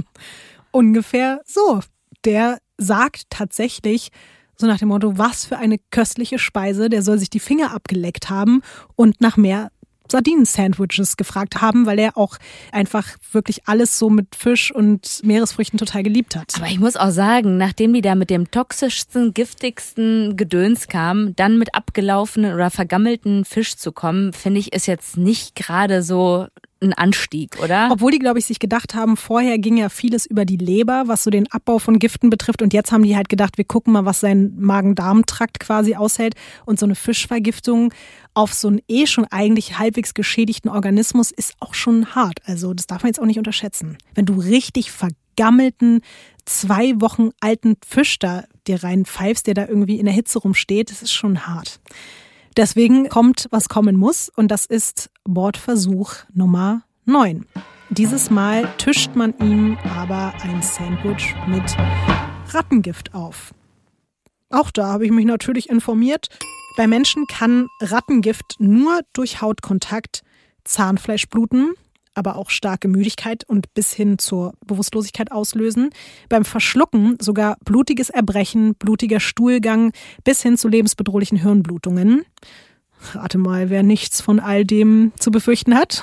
Ungefähr so. Der sagt tatsächlich so nach dem Motto, was für eine köstliche Speise, der soll sich die Finger abgeleckt haben und nach mehr Sardinen-Sandwiches gefragt haben, weil er auch einfach wirklich alles so mit Fisch und Meeresfrüchten total geliebt hat. Aber ich muss auch sagen, nachdem die da mit dem toxischsten, giftigsten Gedöns kamen, dann mit abgelaufenen oder vergammelten Fisch zu kommen, finde ich, ist jetzt nicht gerade so ein Anstieg, oder? Obwohl die, glaube ich, sich gedacht haben, vorher ging ja vieles über die Leber, was so den Abbau von Giften betrifft. Und jetzt haben die halt gedacht, wir gucken mal, was sein Magen-Darm-Trakt quasi aushält. Und so eine Fischvergiftung auf so einen schon eigentlich halbwegs geschädigten Organismus ist auch schon hart. Also das darf man jetzt auch nicht unterschätzen. Wenn du richtig vergammelten, 2 Wochen alten Fisch da dir reinpfeifst, der da irgendwie in der Hitze rumsteht, das ist schon hart. Deswegen kommt, was kommen muss, und das ist Bordversuch Nummer 9. Dieses Mal tischt man ihm aber ein Sandwich mit Rattengift auf. Auch da habe ich mich natürlich informiert. Bei Menschen kann Rattengift nur durch Hautkontakt Zahnfleischbluten, aber auch starke Müdigkeit und bis hin zur Bewusstlosigkeit auslösen. Beim Verschlucken sogar blutiges Erbrechen, blutiger Stuhlgang bis hin zu lebensbedrohlichen Hirnblutungen. Rate mal, wer nichts von all dem zu befürchten hat.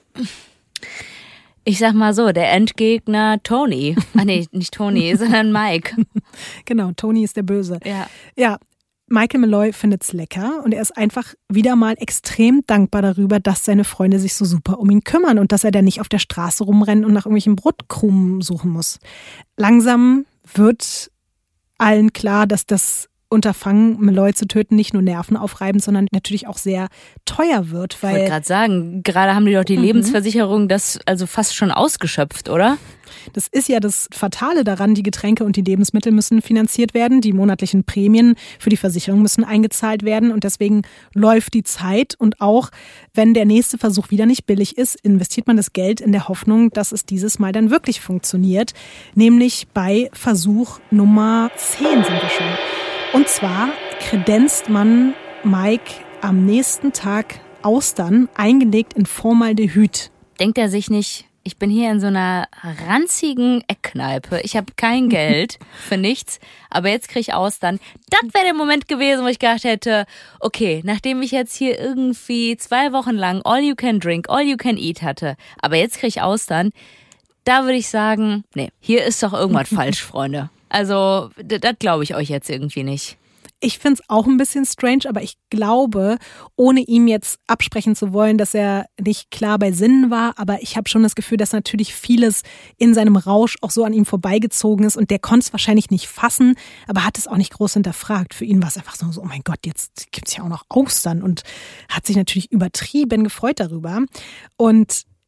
Ich sag mal so, der Endgegner Tony. Ach nee, nicht Tony, sondern Mike. Genau, Tony ist der Böse. Ja. Michael Malloy findet's lecker und er ist einfach wieder mal extrem dankbar darüber, dass seine Freunde sich so super um ihn kümmern und dass er dann nicht auf der Straße rumrennt und nach irgendwelchen Brotkrumen suchen muss. Langsam wird allen klar, dass das Unterfangen, Malloy zu töten, nicht nur nervenaufreibend, sondern natürlich auch sehr teuer wird. Weil ich wollte gerade sagen, gerade haben die doch die Lebensversicherung das also fast schon ausgeschöpft, oder? Das ist ja das Fatale daran, die Getränke und die Lebensmittel müssen finanziert werden, die monatlichen Prämien für die Versicherung müssen eingezahlt werden und deswegen läuft die Zeit und auch wenn der nächste Versuch wieder nicht billig ist, investiert man das Geld in der Hoffnung, dass es dieses Mal dann wirklich funktioniert, nämlich bei Versuch Nummer 10 sind wir schon. Und zwar kredenzt man Mike am nächsten Tag Austern, eingelegt in Formaldehyd. Denkt er sich nicht, ich bin hier in so einer ranzigen Eckkneipe, ich habe kein Geld für nichts, aber jetzt kriege ich Austern. Das wäre der Moment gewesen, wo ich gedacht hätte, okay, nachdem ich jetzt hier irgendwie 2 Wochen lang all you can drink, all you can eat hatte, aber jetzt kriege ich Austern, da würde ich sagen, nee, hier ist doch irgendwas falsch, Freunde. Also, das glaube ich euch jetzt irgendwie nicht. Ich finde es auch ein bisschen strange, aber ich glaube, ohne ihm jetzt absprechen zu wollen, dass er nicht klar bei Sinnen war, aber ich habe schon das Gefühl, dass natürlich vieles in seinem Rausch auch so an ihm vorbeigezogen ist und der konnte es wahrscheinlich nicht fassen, aber hat es auch nicht groß hinterfragt. Für ihn war es einfach so, oh mein Gott, jetzt gibt's ja auch noch Austern und hat sich natürlich übertrieben gefreut darüber. Und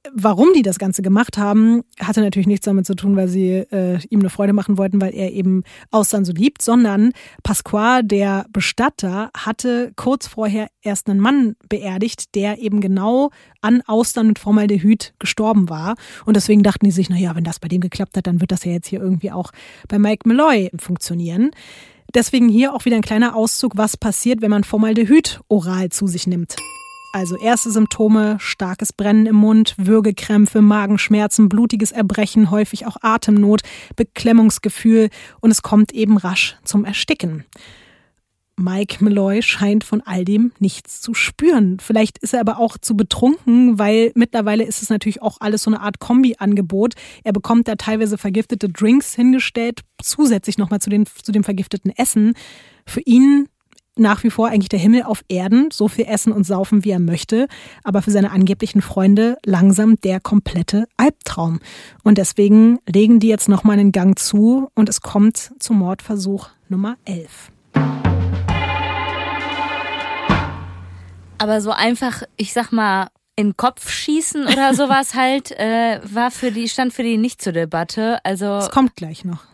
Warum die das Ganze gemacht haben, hatte natürlich nichts damit zu tun, weil sie ihm eine Freude machen wollten, weil er eben Austern so liebt, sondern Pasquale, der Bestatter, hatte kurz vorher erst einen Mann beerdigt, der eben genau an Austern mit Formaldehyd gestorben war. Und deswegen dachten die sich, naja, wenn das bei dem geklappt hat, dann wird das ja jetzt hier irgendwie auch bei Mike Malloy funktionieren. Deswegen hier auch wieder ein kleiner Auszug, was passiert, wenn man Formaldehyd oral zu sich nimmt. Also erste Symptome, starkes Brennen im Mund, Würgekrämpfe, Magenschmerzen, blutiges Erbrechen, häufig auch Atemnot, Beklemmungsgefühl und es kommt eben rasch zum Ersticken. Mike Malloy scheint von all dem nichts zu spüren. Vielleicht ist er aber auch zu betrunken, weil mittlerweile ist es natürlich auch alles so eine Art Kombi-Angebot. Er bekommt da teilweise vergiftete Drinks hingestellt, zusätzlich nochmal zu dem vergifteten Essen. Für ihn nach wie vor eigentlich der Himmel auf Erden, so viel essen und saufen, wie er möchte, aber für seine angeblichen Freunde langsam der komplette Albtraum. Und deswegen legen die jetzt nochmal einen Gang zu und es kommt zum Mordversuch Nummer 11. Aber so einfach, ich sag mal, in den Kopf schießen oder sowas halt, stand für die nicht zur Debatte. Also es kommt gleich noch.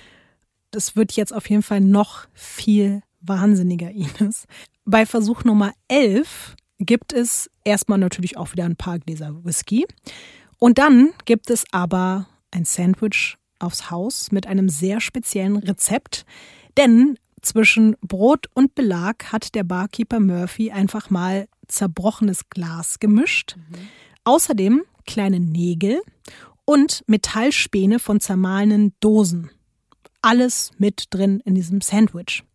Es wird jetzt auf jeden Fall noch viel wahnsinniger, Ines. Bei Versuch Nummer 11 gibt es erstmal natürlich auch wieder ein paar Gläser Whisky. Und dann gibt es aber ein Sandwich aufs Haus mit einem sehr speziellen Rezept. Denn zwischen Brot und Belag hat der Barkeeper Murphy einfach mal zerbrochenes Glas gemischt. Außerdem kleine Nägel und Metallspäne von zermahlenen Dosen. Alles mit drin in diesem Sandwich.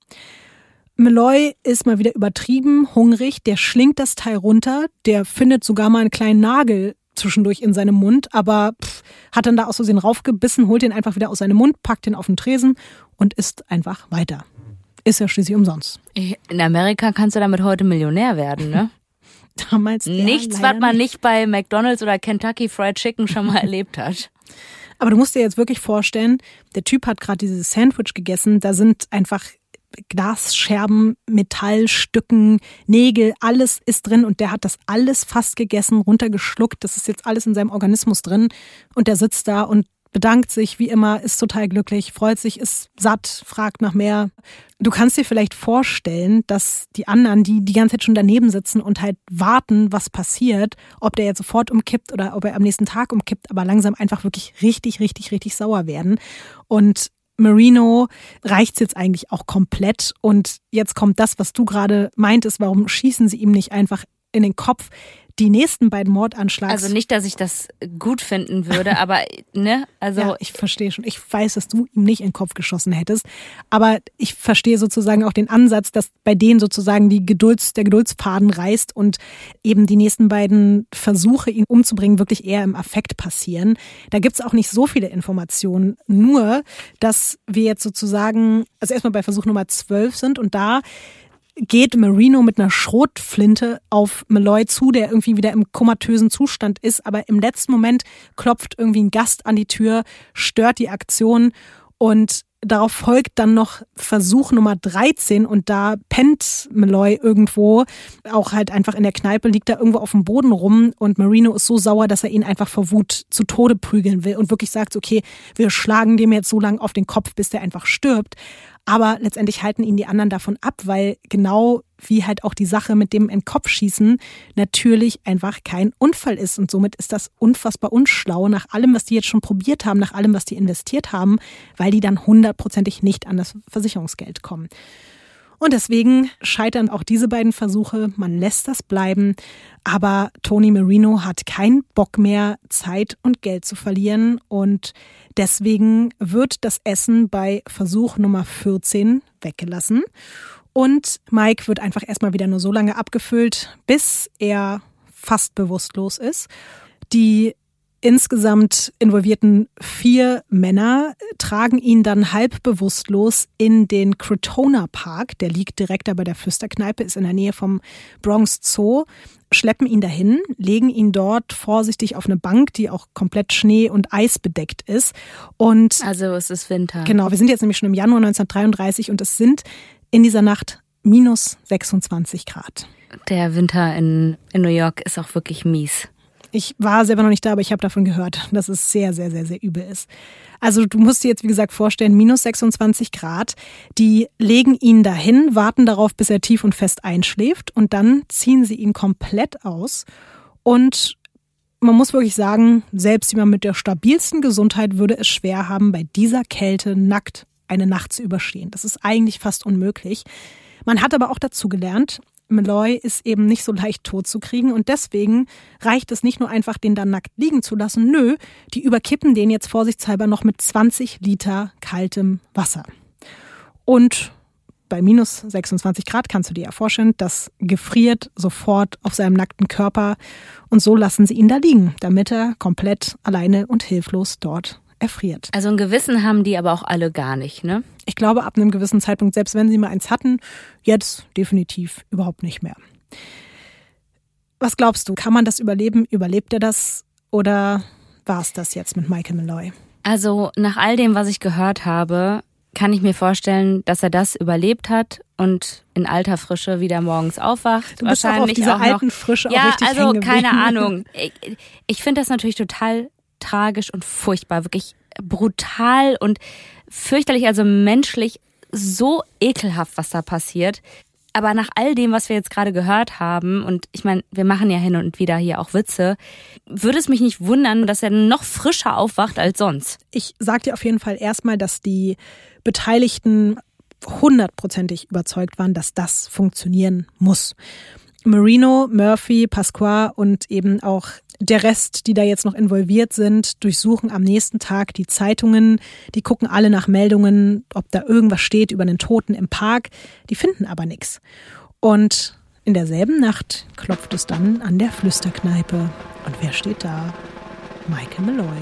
Malloy ist mal wieder übertrieben hungrig, der schlingt das Teil runter, der findet sogar mal einen kleinen Nagel zwischendurch in seinem Mund, aber hat dann da aus Versehen raufgebissen, holt den einfach wieder aus seinem Mund, packt den auf den Tresen und isst einfach weiter. Ist ja schließlich umsonst. In Amerika kannst du damit heute Millionär werden, ne? Damals nichts, was man nicht bei McDonald's oder Kentucky Fried Chicken schon mal erlebt hat. Aber du musst dir jetzt wirklich vorstellen, der Typ hat gerade dieses Sandwich gegessen, da sind einfach Glasscherben, Metallstücken, Nägel, alles ist drin und der hat das alles fast gegessen, runtergeschluckt, das ist jetzt alles in seinem Organismus drin und der sitzt da und bedankt sich wie immer, ist total glücklich, freut sich, ist satt, fragt nach mehr. Du kannst dir vielleicht vorstellen, dass die anderen, die die ganze Zeit schon daneben sitzen und halt warten, was passiert, ob der jetzt sofort umkippt oder ob er am nächsten Tag umkippt, aber langsam einfach wirklich richtig, richtig, richtig sauer werden. Und Marino reicht's jetzt eigentlich auch komplett. Und jetzt kommt das, was du gerade meintest, warum schießen sie ihm nicht einfach in den Kopf? Die nächsten beiden Mordanschläge. Also nicht, dass ich das gut finden würde, aber ne, also. Ja, ich verstehe schon. Ich weiß, dass du ihm nicht in den Kopf geschossen hättest. Aber ich verstehe sozusagen auch den Ansatz, dass bei denen sozusagen der Geduldsfaden reißt und eben die nächsten beiden Versuche, ihn umzubringen, wirklich eher im Affekt passieren. Da gibt's auch nicht so viele Informationen. Nur, dass wir jetzt sozusagen, also erstmal bei Versuch Nummer 12 sind und da geht Marino mit einer Schrotflinte auf Malloy zu, der irgendwie wieder im komatösen Zustand ist. Aber im letzten Moment klopft irgendwie ein Gast an die Tür, stört die Aktion und darauf folgt dann noch Versuch Nummer 13 und da pennt Malloy irgendwo, auch halt einfach in der Kneipe, liegt da irgendwo auf dem Boden rum und Marino ist so sauer, dass er ihn einfach vor Wut zu Tode prügeln will und wirklich sagt, okay, wir schlagen dem jetzt so lange auf den Kopf, bis der einfach stirbt. Aber letztendlich halten ihn die anderen davon ab, weil genau wie halt auch die Sache mit dem in den Kopf schießen natürlich einfach kein Unfall ist. Und somit ist das unfassbar unschlau nach allem, was die jetzt schon probiert haben, nach allem, was die investiert haben, weil die dann 100%ig nicht an das Versicherungsgeld kommen. Und deswegen scheitern auch diese beiden Versuche. Man lässt das bleiben. Aber Tony Marino hat keinen Bock mehr, Zeit und Geld zu verlieren. Und deswegen wird das Essen bei Versuch Nummer 14 weggelassen. Und Mike wird einfach erstmal wieder nur so lange abgefüllt, bis er fast bewusstlos ist. Die insgesamt involvierten 4 Männer tragen ihn dann halb bewusstlos in den Crotona Park. Der liegt direkt da bei der Pfister-Kneipe, ist in der Nähe vom Bronx Zoo. Schleppen ihn dahin, legen ihn dort vorsichtig auf eine Bank, die auch komplett Schnee und Eis bedeckt ist. Und also es ist Winter. Genau, wir sind jetzt nämlich schon im Januar 1933 und es sind in dieser Nacht minus 26 Grad. Der Winter in New York ist auch wirklich mies. Ich war selber noch nicht da, aber ich habe davon gehört, dass es sehr, sehr, sehr, sehr übel ist. Also du musst dir jetzt, wie gesagt, vorstellen, minus 26 Grad. Die legen ihn dahin, warten darauf, bis er tief und fest einschläft und dann ziehen sie ihn komplett aus. Und man muss wirklich sagen, selbst jemand mit der stabilsten Gesundheit würde es schwer haben, bei dieser Kälte nackt eine Nacht zu überstehen. Das ist eigentlich fast unmöglich. Man hat aber auch dazu gelernt, Malloy ist eben nicht so leicht tot zu kriegen und deswegen reicht es nicht nur einfach, den dann nackt liegen zu lassen. Nö, die überkippen den jetzt vorsichtshalber noch mit 20 Liter kaltem Wasser. Und bei minus 26 Grad kannst du dir ja vorstellen, das gefriert sofort auf seinem nackten Körper und so lassen sie ihn da liegen, damit er komplett alleine und hilflos dort erfriert. Also ein Gewissen haben die aber auch alle gar nicht, ne? Ich glaube, ab einem gewissen Zeitpunkt, selbst wenn sie mal eins hatten, jetzt definitiv überhaupt nicht mehr. Was glaubst du, kann man das überleben? Überlebt er das oder war es das jetzt mit Michael Malloy? Also nach all dem, was ich gehört habe, kann ich mir vorstellen, dass er das überlebt hat und in alter Frische wieder morgens aufwacht. Du bist wahrscheinlich auch auf dieser alten Frische auch richtig also keine Ahnung. Ich finde das natürlich total tragisch und furchtbar, wirklich brutal und fürchterlich, also menschlich so ekelhaft, was da passiert. Aber nach all dem, was wir jetzt gerade gehört haben, und ich meine, wir machen ja hin und wieder hier auch Witze, würde es mich nicht wundern, dass er noch frischer aufwacht als sonst. Ich sage dir auf jeden Fall erstmal, dass die Beteiligten 100%ig überzeugt waren, dass das funktionieren muss. Marino, Murphy, Pasqua und eben auch der Rest, die da jetzt noch involviert sind, durchsuchen am nächsten Tag die Zeitungen. Die gucken alle nach Meldungen, ob da irgendwas steht über einen Toten im Park. Die finden aber nichts. Und in derselben Nacht klopft es dann an der Flüsterkneipe. Und wer steht da? Michael Malloy.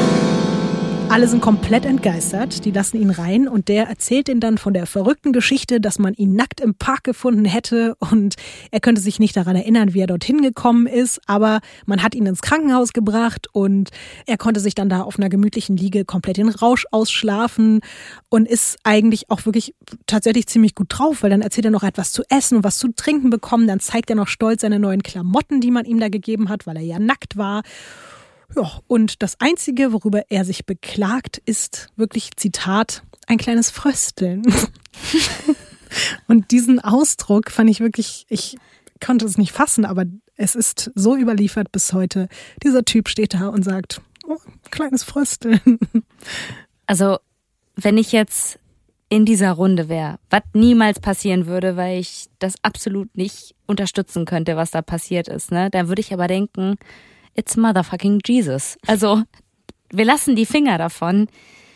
Alle sind komplett entgeistert, die lassen ihn rein und der erzählt ihnen dann von der verrückten Geschichte, dass man ihn nackt im Park gefunden hätte und er könnte sich nicht daran erinnern, wie er dorthin gekommen ist, aber man hat ihn ins Krankenhaus gebracht und er konnte sich dann da auf einer gemütlichen Liege komplett den Rausch ausschlafen und ist eigentlich auch wirklich tatsächlich ziemlich gut drauf, weil dann erzählt er noch, er hat was zu essen und was zu trinken bekommen, dann zeigt er noch stolz seine neuen Klamotten, die man ihm da gegeben hat, weil er ja nackt war. Ja, und das Einzige, worüber er sich beklagt, ist wirklich, Zitat, ein kleines Frösteln. Und diesen Ausdruck fand ich wirklich, ich konnte es nicht fassen, aber es ist so überliefert bis heute. Dieser Typ steht da und sagt, oh, ein kleines Frösteln. Also, wenn ich jetzt in dieser Runde wäre, was niemals passieren würde, weil ich das absolut nicht unterstützen könnte, was da passiert ist, ne? Da würde ich aber denken, it's motherfucking Jesus. Also, wir lassen die Finger davon.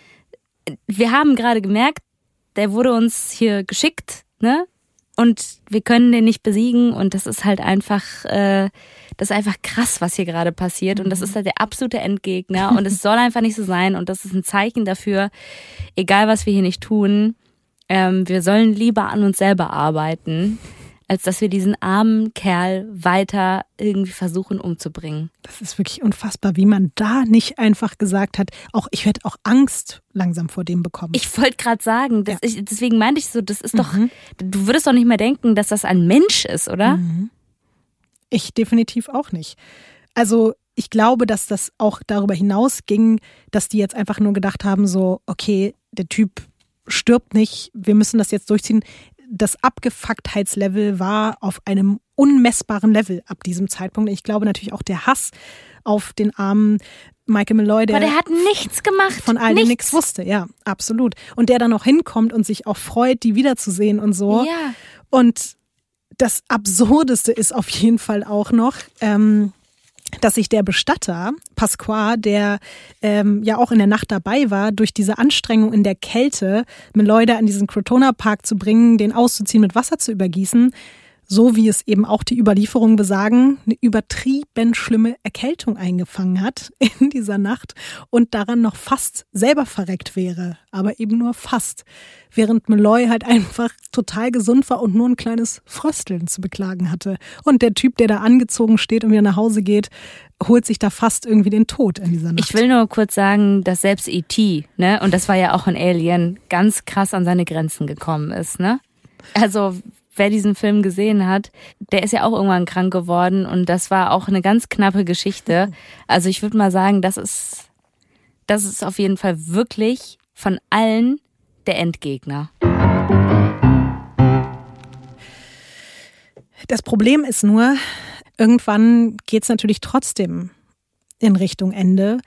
Wir haben gerade gemerkt, der wurde uns hier geschickt, ne? Und wir können den nicht besiegen und das ist halt einfach, das ist einfach krass, was hier gerade passiert und das ist halt der absolute Endgegner und es soll einfach nicht so sein und das ist ein Zeichen dafür, egal was wir hier nicht tun, wir sollen lieber an uns selber arbeiten, als dass wir diesen armen Kerl weiter irgendwie versuchen umzubringen. Das ist wirklich unfassbar, wie man da nicht einfach gesagt hat, auch ich werde auch Angst langsam vor dem bekommen. Ich wollte gerade sagen, deswegen meinte ich so, das ist doch, du würdest doch nicht mehr denken, dass das ein Mensch ist, oder? Mhm. Ich definitiv auch nicht. Also ich glaube, dass das auch darüber hinausging, dass die jetzt einfach nur gedacht haben, so, okay, der Typ stirbt nicht, wir müssen das jetzt durchziehen. Das Abgefucktheitslevel war auf einem unmessbaren Level ab diesem Zeitpunkt. Ich glaube natürlich auch der Hass auf den armen Michael Malloy, aber der hat nichts gemacht. Von all dem nichts wusste, ja, absolut. Und der dann auch hinkommt und sich auch freut, die wiederzusehen und so. Ja. Und das Absurdeste ist auf jeden Fall auch noch, dass sich der Bestatter, Pasqua, der ja auch in der Nacht dabei war, durch diese Anstrengung in der Kälte, Malloy da in diesen Crotona Park zu bringen, den auszuziehen, mit Wasser zu übergießen, so wie es eben auch die Überlieferungen besagen, eine übertrieben schlimme Erkältung eingefangen hat in dieser Nacht und daran noch fast selber verreckt wäre, aber eben nur fast. Während Malloy halt einfach total gesund war und nur ein kleines Frösteln zu beklagen hatte. Und der Typ, der da angezogen steht und wieder nach Hause geht, holt sich da fast irgendwie den Tod in dieser Nacht. Ich will nur kurz sagen, dass selbst E.T., ne, und das war ja auch ein Alien, ganz krass an seine Grenzen gekommen ist, ne? Also wer diesen Film gesehen hat, der ist ja auch irgendwann krank geworden und das war auch eine ganz knappe Geschichte. Also ich würde mal sagen, das ist auf jeden Fall wirklich von allen der Endgegner. Das Problem ist nur, irgendwann geht es natürlich trotzdem in Richtung Ende.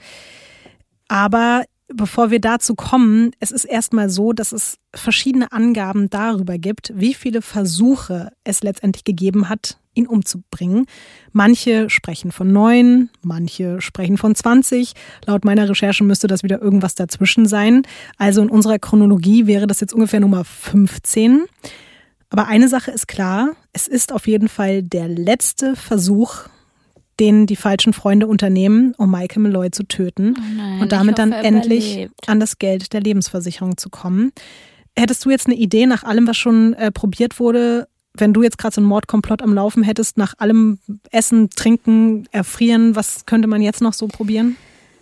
Aber bevor wir dazu kommen, es ist erstmal so, dass es verschiedene Angaben darüber gibt, wie viele Versuche es letztendlich gegeben hat, ihn umzubringen. Manche sprechen von 9, manche sprechen von 20. Laut meiner Recherche müsste das wieder irgendwas dazwischen sein. Also in unserer Chronologie wäre das jetzt ungefähr Nummer 15. Aber eine Sache ist klar, es ist auf jeden Fall der letzte Versuch, den die falschen Freunde unternehmen, um Michael Malloy zu töten und damit dann endlich an das Geld der Lebensversicherung zu kommen. Hättest du jetzt eine Idee nach allem, was schon probiert wurde, wenn du jetzt gerade so einen Mordkomplott am Laufen hättest, nach allem Essen, Trinken, Erfrieren, was könnte man jetzt noch so probieren?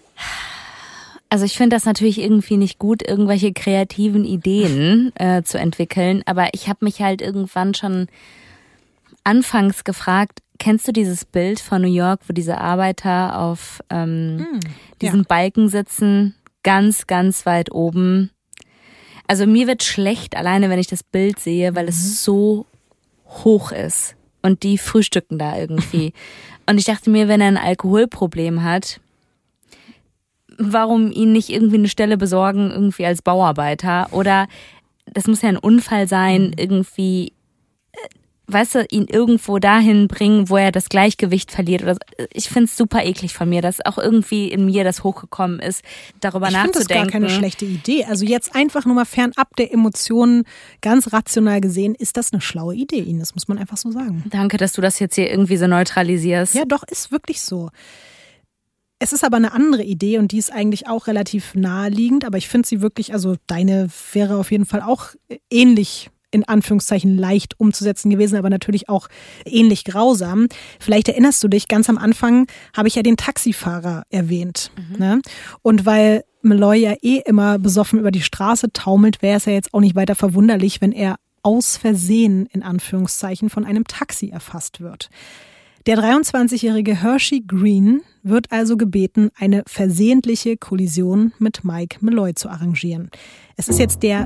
Also ich finde das natürlich irgendwie nicht gut, irgendwelche kreativen Ideen zu entwickeln, aber ich habe mich halt irgendwann schon anfangs gefragt, kennst du dieses Bild von New York, wo diese Arbeiter auf diesen Balken sitzen, ganz, ganz weit oben? Also mir wird schlecht alleine, wenn ich das Bild sehe, weil es so hoch ist und die frühstücken da irgendwie. Und ich dachte mir, wenn er ein Alkoholproblem hat, warum ihn nicht irgendwie eine Stelle besorgen, irgendwie als Bauarbeiter? Oder das muss ja ein Unfall sein, irgendwie, weißt du, ihn irgendwo dahin bringen, wo er das Gleichgewicht verliert. Oder so. Ich find's super eklig von mir, dass auch irgendwie in mir das hochgekommen ist, darüber nachzudenken. Ich finde das gar keine schlechte Idee. Also jetzt einfach nur mal fernab der Emotionen, ganz rational gesehen, ist das eine schlaue Idee, Ines, muss man einfach so sagen. Danke, dass du das jetzt hier irgendwie so neutralisierst. Ja, doch, ist wirklich so. Es ist aber eine andere Idee und die ist eigentlich auch relativ naheliegend, aber ich finde sie wirklich, also deine wäre auf jeden Fall auch ähnlich, in Anführungszeichen, leicht umzusetzen gewesen, aber natürlich auch ähnlich grausam. Vielleicht erinnerst du dich, ganz am Anfang habe ich ja den Taxifahrer erwähnt. Ne? Und weil Malloy ja immer besoffen über die Straße taumelt, wäre es ja jetzt auch nicht weiter verwunderlich, wenn er aus Versehen, in Anführungszeichen, von einem Taxi erfasst wird. Der 23-jährige Hershey Green wird also gebeten, eine versehentliche Kollision mit Mike Malloy zu arrangieren. Es ist jetzt der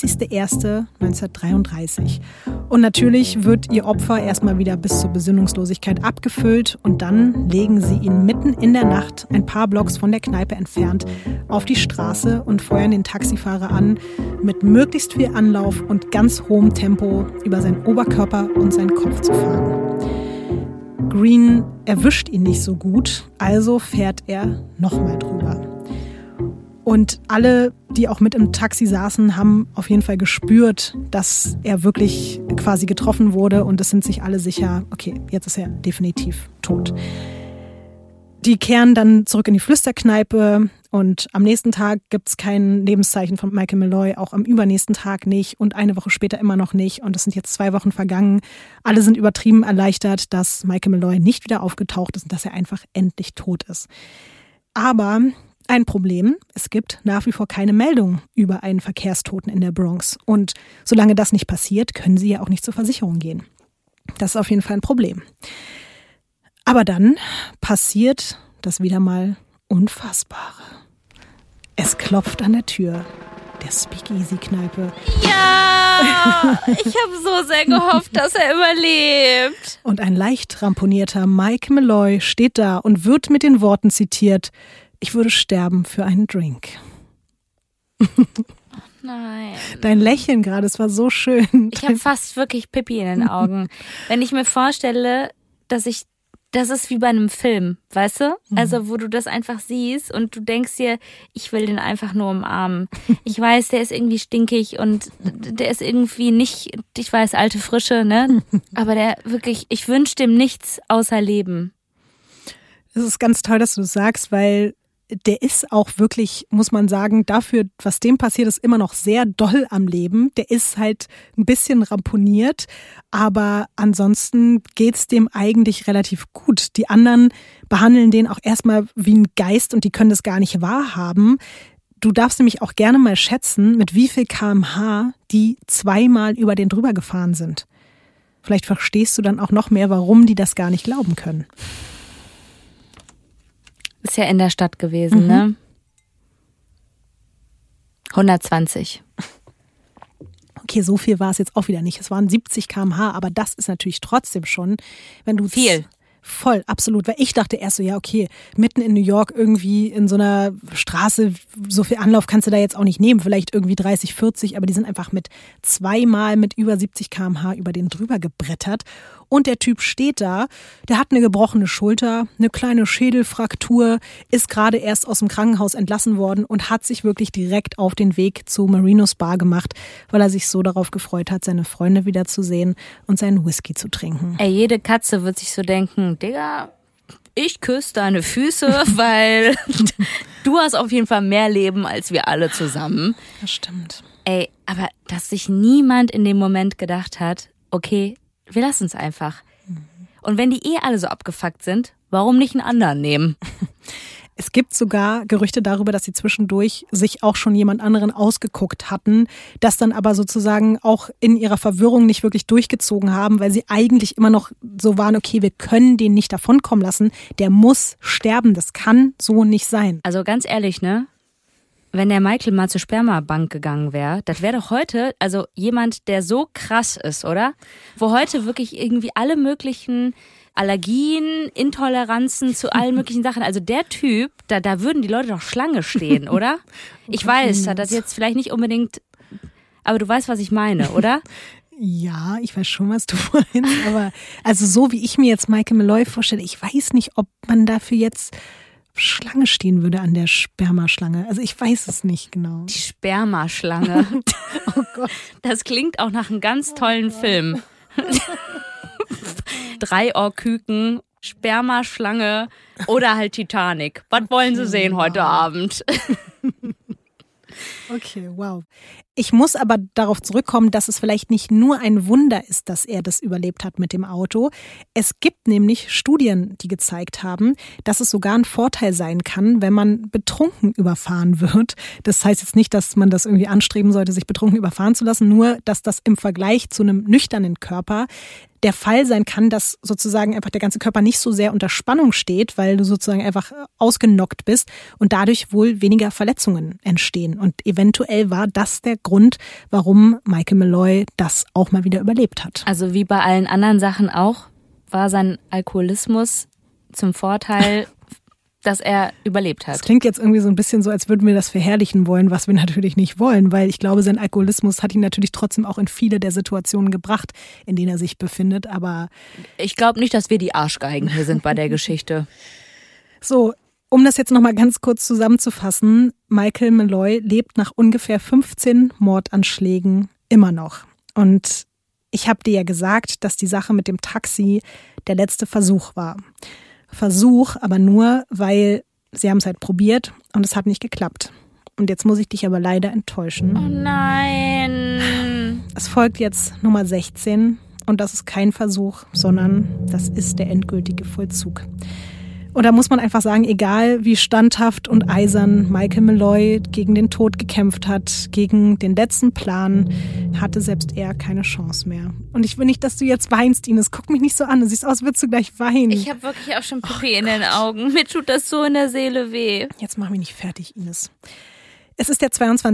30.01.1933. Und natürlich wird ihr Opfer erstmal wieder bis zur Besinnungslosigkeit abgefüllt und dann legen sie ihn mitten in der Nacht, ein paar Blocks von der Kneipe entfernt, auf die Straße und feuern den Taxifahrer an, mit möglichst viel Anlauf und ganz hohem Tempo über seinen Oberkörper und seinen Kopf zu fahren. Green erwischt ihn nicht so gut, also fährt er nochmal drüber. Und alle, die auch mit im Taxi saßen, haben auf jeden Fall gespürt, dass er wirklich quasi getroffen wurde und es sind sich alle sicher, okay, jetzt ist er definitiv tot. Die kehren dann zurück in die Flüsterkneipe und am nächsten Tag gibt es kein Lebenszeichen von Michael Malloy, auch am übernächsten Tag nicht und eine Woche später immer noch nicht. Und es sind jetzt 2 Wochen vergangen. Alle sind übertrieben erleichtert, dass Michael Malloy nicht wieder aufgetaucht ist und dass er einfach endlich tot ist. Aber ein Problem, es gibt nach wie vor keine Meldung über einen Verkehrstoten in der Bronx. Und solange das nicht passiert, können sie ja auch nicht zur Versicherung gehen. Das ist auf jeden Fall ein Problem. Aber dann passiert das wieder mal Unfassbare. Es klopft an der Tür der Speakeasy-Kneipe. Ja, ich habe so sehr gehofft, dass er überlebt. Und ein leicht ramponierter Mike Malloy steht da und wird mit den Worten zitiert: Ich würde sterben für einen Drink. Nein. Dein Lächeln gerade, es war so schön. Ich habe fast wirklich Pipi in den Augen. Wenn ich mir vorstelle, das ist wie bei einem Film, weißt du? Also wo du das einfach siehst und du denkst dir, ich will den einfach nur umarmen. Ich weiß, der ist irgendwie stinkig und der ist irgendwie nicht, ich weiß, alte Frische, ne? Aber der wirklich, ich wünsche dem nichts außer Leben. Es ist ganz toll, dass du das sagst, weil der ist auch wirklich, muss man sagen, dafür, was dem passiert ist, immer noch sehr doll am Leben. Der ist halt ein bisschen ramponiert, aber ansonsten geht's dem eigentlich relativ gut. Die anderen behandeln den auch erstmal wie ein Geist und die können das gar nicht wahrhaben. Du darfst nämlich auch gerne mal schätzen, mit wie viel km/h die 2-mal über den drüber gefahren sind. Vielleicht verstehst du dann auch noch mehr, warum die das gar nicht glauben können. Ist ja in der Stadt gewesen, ne? 120. Okay, so viel war es jetzt auch wieder nicht. Es waren 70 km/h, aber das ist natürlich trotzdem schon, wenn du... Viel. Voll, absolut. Weil ich dachte erst so, ja okay, mitten in New York irgendwie in so einer Straße, so viel Anlauf kannst du da jetzt auch nicht nehmen. Vielleicht irgendwie 30, 40, aber die sind einfach mit zweimal mit über 70 km/h über den drüber gebrettert. Und der Typ steht da, der hat eine gebrochene Schulter, eine kleine Schädelfraktur, ist gerade erst aus dem Krankenhaus entlassen worden und hat sich wirklich direkt auf den Weg zu Marinos Bar gemacht, weil er sich so darauf gefreut hat, seine Freunde wiederzusehen und seinen Whisky zu trinken. Ey, jede Katze wird sich so denken, Digga, ich küsse deine Füße, weil du hast auf jeden Fall mehr Leben als wir alle zusammen. Das stimmt. Ey, aber dass sich niemand in dem Moment gedacht hat, okay, wir lassen es einfach. Und wenn die alle so abgefuckt sind, warum nicht einen anderen nehmen? Es gibt sogar Gerüchte darüber, dass sie zwischendurch sich auch schon jemand anderen ausgeguckt hatten, das dann aber sozusagen auch in ihrer Verwirrung nicht wirklich durchgezogen haben, weil sie eigentlich immer noch so waren, okay, wir können den nicht davonkommen lassen, der muss sterben, das kann so nicht sein. Also ganz ehrlich, ne? Wenn der Michael mal zur Spermabank gegangen wäre, das wäre doch heute, also jemand, der so krass ist, oder? Wo heute wirklich irgendwie alle möglichen Allergien, Intoleranzen zu allen möglichen Sachen, also der Typ, da würden die Leute doch Schlange stehen, oder? Ich weiß, das jetzt vielleicht nicht unbedingt, aber du weißt, was ich meine, oder? Ja, ich weiß schon, was du meinst, aber also so wie ich mir jetzt Michael Malloy vorstelle, ich weiß nicht, ob man dafür jetzt Schlange stehen würde an der Spermaschlange. Also ich weiß es nicht genau. Die Spermaschlange. Oh Gott. Das klingt auch nach einem ganz tollen Film. Dreiohrküken, Spermaschlange oder halt Titanic. Was wollen Sie sehen heute Abend? Okay, wow. Ich muss aber darauf zurückkommen, dass es vielleicht nicht nur ein Wunder ist, dass er das überlebt hat mit dem Auto. Es gibt nämlich Studien, die gezeigt haben, dass es sogar ein Vorteil sein kann, wenn man betrunken überfahren wird. Das heißt jetzt nicht, dass man das irgendwie anstreben sollte, sich betrunken überfahren zu lassen, nur dass das im Vergleich zu einem nüchternen Körper der Fall sein kann, dass sozusagen einfach der ganze Körper nicht so sehr unter Spannung steht, weil du sozusagen einfach ausgenockt bist und dadurch wohl weniger Verletzungen entstehen. Und eventuell war das der Grund, warum Michael Malloy das auch mal wieder überlebt hat. Also wie bei allen anderen Sachen auch, war sein Alkoholismus zum Vorteil, dass er überlebt hat. Das klingt jetzt irgendwie so ein bisschen so, als würden wir das verherrlichen wollen, was wir natürlich nicht wollen, weil ich glaube, sein Alkoholismus hat ihn natürlich trotzdem auch in viele der Situationen gebracht, in denen er sich befindet, aber... Ich glaube nicht, dass wir die Arschgeigen hier sind bei der Geschichte. So, um das jetzt nochmal ganz kurz zusammenzufassen, Michael Malloy lebt nach ungefähr 15 Mordanschlägen immer noch. Und ich habe dir ja gesagt, dass die Sache mit dem Taxi der letzte Versuch war. Versuch, aber nur, weil sie haben es halt probiert und es hat nicht geklappt. Und jetzt muss ich dich aber leider enttäuschen. Oh nein. Es folgt jetzt Nummer 16 und das ist kein Versuch, sondern das ist der endgültige Vollzug. Und da muss man einfach sagen, egal wie standhaft und eisern Michael Malloy gegen den Tod gekämpft hat, gegen den letzten Plan, hatte selbst er keine Chance mehr. Und ich will nicht, dass du jetzt weinst, Ines. Guck mich nicht so an. Du siehst aus, als würdest du gleich weinen. Ich habe wirklich auch schon Pipi in den Augen. Mir tut das so in der Seele weh. Jetzt mach mich nicht fertig, Ines. Es ist der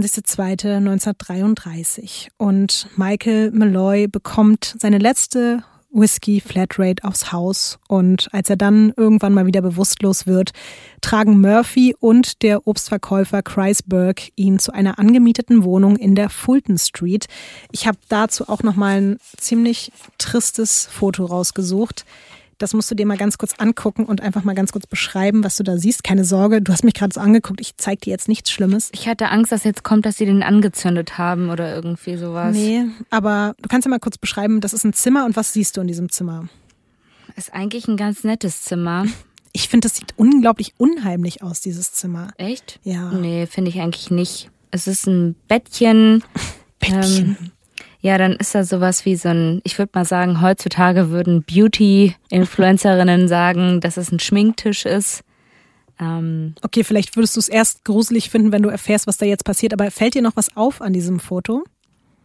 22.02.1933 und Michael Malloy bekommt seine letzte Whisky Flatrate aufs Haus und als er dann irgendwann mal wieder bewusstlos wird, tragen Murphy und der Obstverkäufer Kreisberg ihn zu einer angemieteten Wohnung in der Fulton Street. Ich habe dazu auch nochmal ein ziemlich tristes Foto rausgesucht. Das musst du dir mal ganz kurz angucken und einfach mal ganz kurz beschreiben, was du da siehst. Keine Sorge, du hast mich gerade so angeguckt. Ich zeig dir jetzt nichts Schlimmes. Ich hatte Angst, dass jetzt kommt, dass sie den angezündet haben oder irgendwie sowas. Nee, aber du kannst ja mal kurz beschreiben, das ist ein Zimmer und was siehst du in diesem Zimmer? Ist eigentlich ein ganz nettes Zimmer. Ich finde, das sieht unglaublich unheimlich aus, dieses Zimmer. Echt? Ja. Nee, finde ich eigentlich nicht. Es ist ein Bettchen. Bettchen. Ja, dann ist da sowas wie so ein, ich würde mal sagen, heutzutage würden Beauty-Influencerinnen sagen, dass es ein Schminktisch ist. Okay, vielleicht würdest du es erst gruselig finden, wenn du erfährst, was da jetzt passiert. Aber fällt dir noch was auf an diesem Foto?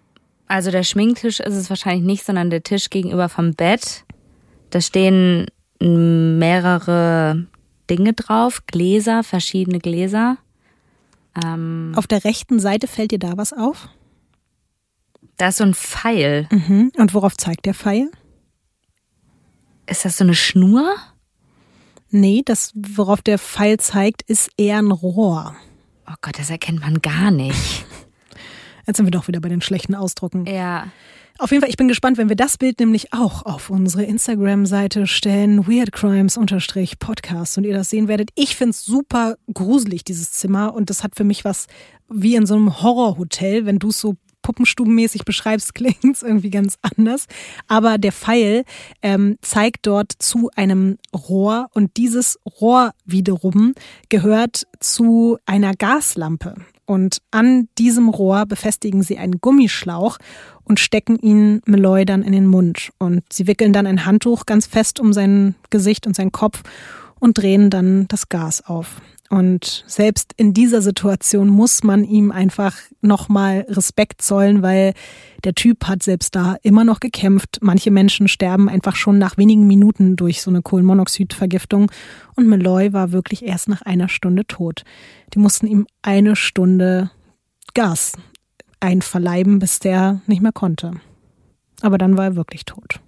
Also der Schminktisch ist es wahrscheinlich nicht, sondern der Tisch gegenüber vom Bett. Da stehen mehrere Dinge drauf, Gläser, verschiedene Gläser. Auf der rechten Seite fällt dir da was auf? Da ist so ein Pfeil. Mhm. Und worauf zeigt der Pfeil? Ist das so eine Schnur? Nee, das, worauf der Pfeil zeigt, ist eher ein Rohr. Oh Gott, das erkennt man gar nicht. Jetzt sind wir doch wieder bei den schlechten Ausdrucken. Ja. Auf jeden Fall, ich bin gespannt, wenn wir das Bild nämlich auch auf unsere Instagram-Seite stellen, weirdcrimes_podcast, und ihr das sehen werdet. Ich find's super gruselig, dieses Zimmer, und das hat für mich was wie in so einem Horrorhotel. Wenn du es so puppenstubenmäßig beschreibst, klingt's irgendwie ganz anders. Aber der Pfeil zeigt dort zu einem Rohr, und dieses Rohr wiederum gehört zu einer Gaslampe. Und an diesem Rohr befestigen sie einen Gummischlauch und stecken ihn Malloy dann in den Mund. Und sie wickeln dann ein Handtuch ganz fest um sein Gesicht und seinen Kopf und drehen dann das Gas auf. Und selbst in dieser Situation muss man ihm einfach nochmal Respekt zollen, weil der Typ hat selbst da immer noch gekämpft. Manche Menschen sterben einfach schon nach wenigen Minuten durch so eine Kohlenmonoxidvergiftung. Und Malloy war wirklich erst nach einer Stunde tot. Die mussten ihm 1 Stunde Gas einverleiben, bis der nicht mehr konnte. Aber dann war er wirklich tot.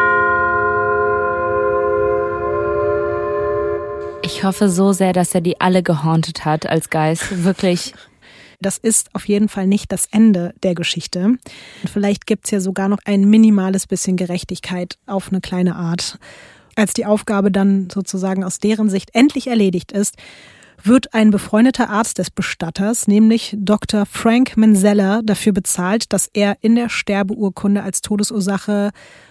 Ich hoffe so sehr, dass er die alle gehauntet hat als Geist. Wirklich. Das ist auf jeden Fall nicht das Ende der Geschichte. Und vielleicht gibt's ja sogar noch ein minimales bisschen Gerechtigkeit auf eine kleine Art. Als die Aufgabe dann sozusagen aus deren Sicht endlich erledigt ist, wird ein befreundeter Arzt des Bestatters, nämlich Dr. Frank Manzella, dafür bezahlt, dass er in der Sterbeurkunde als Todesursache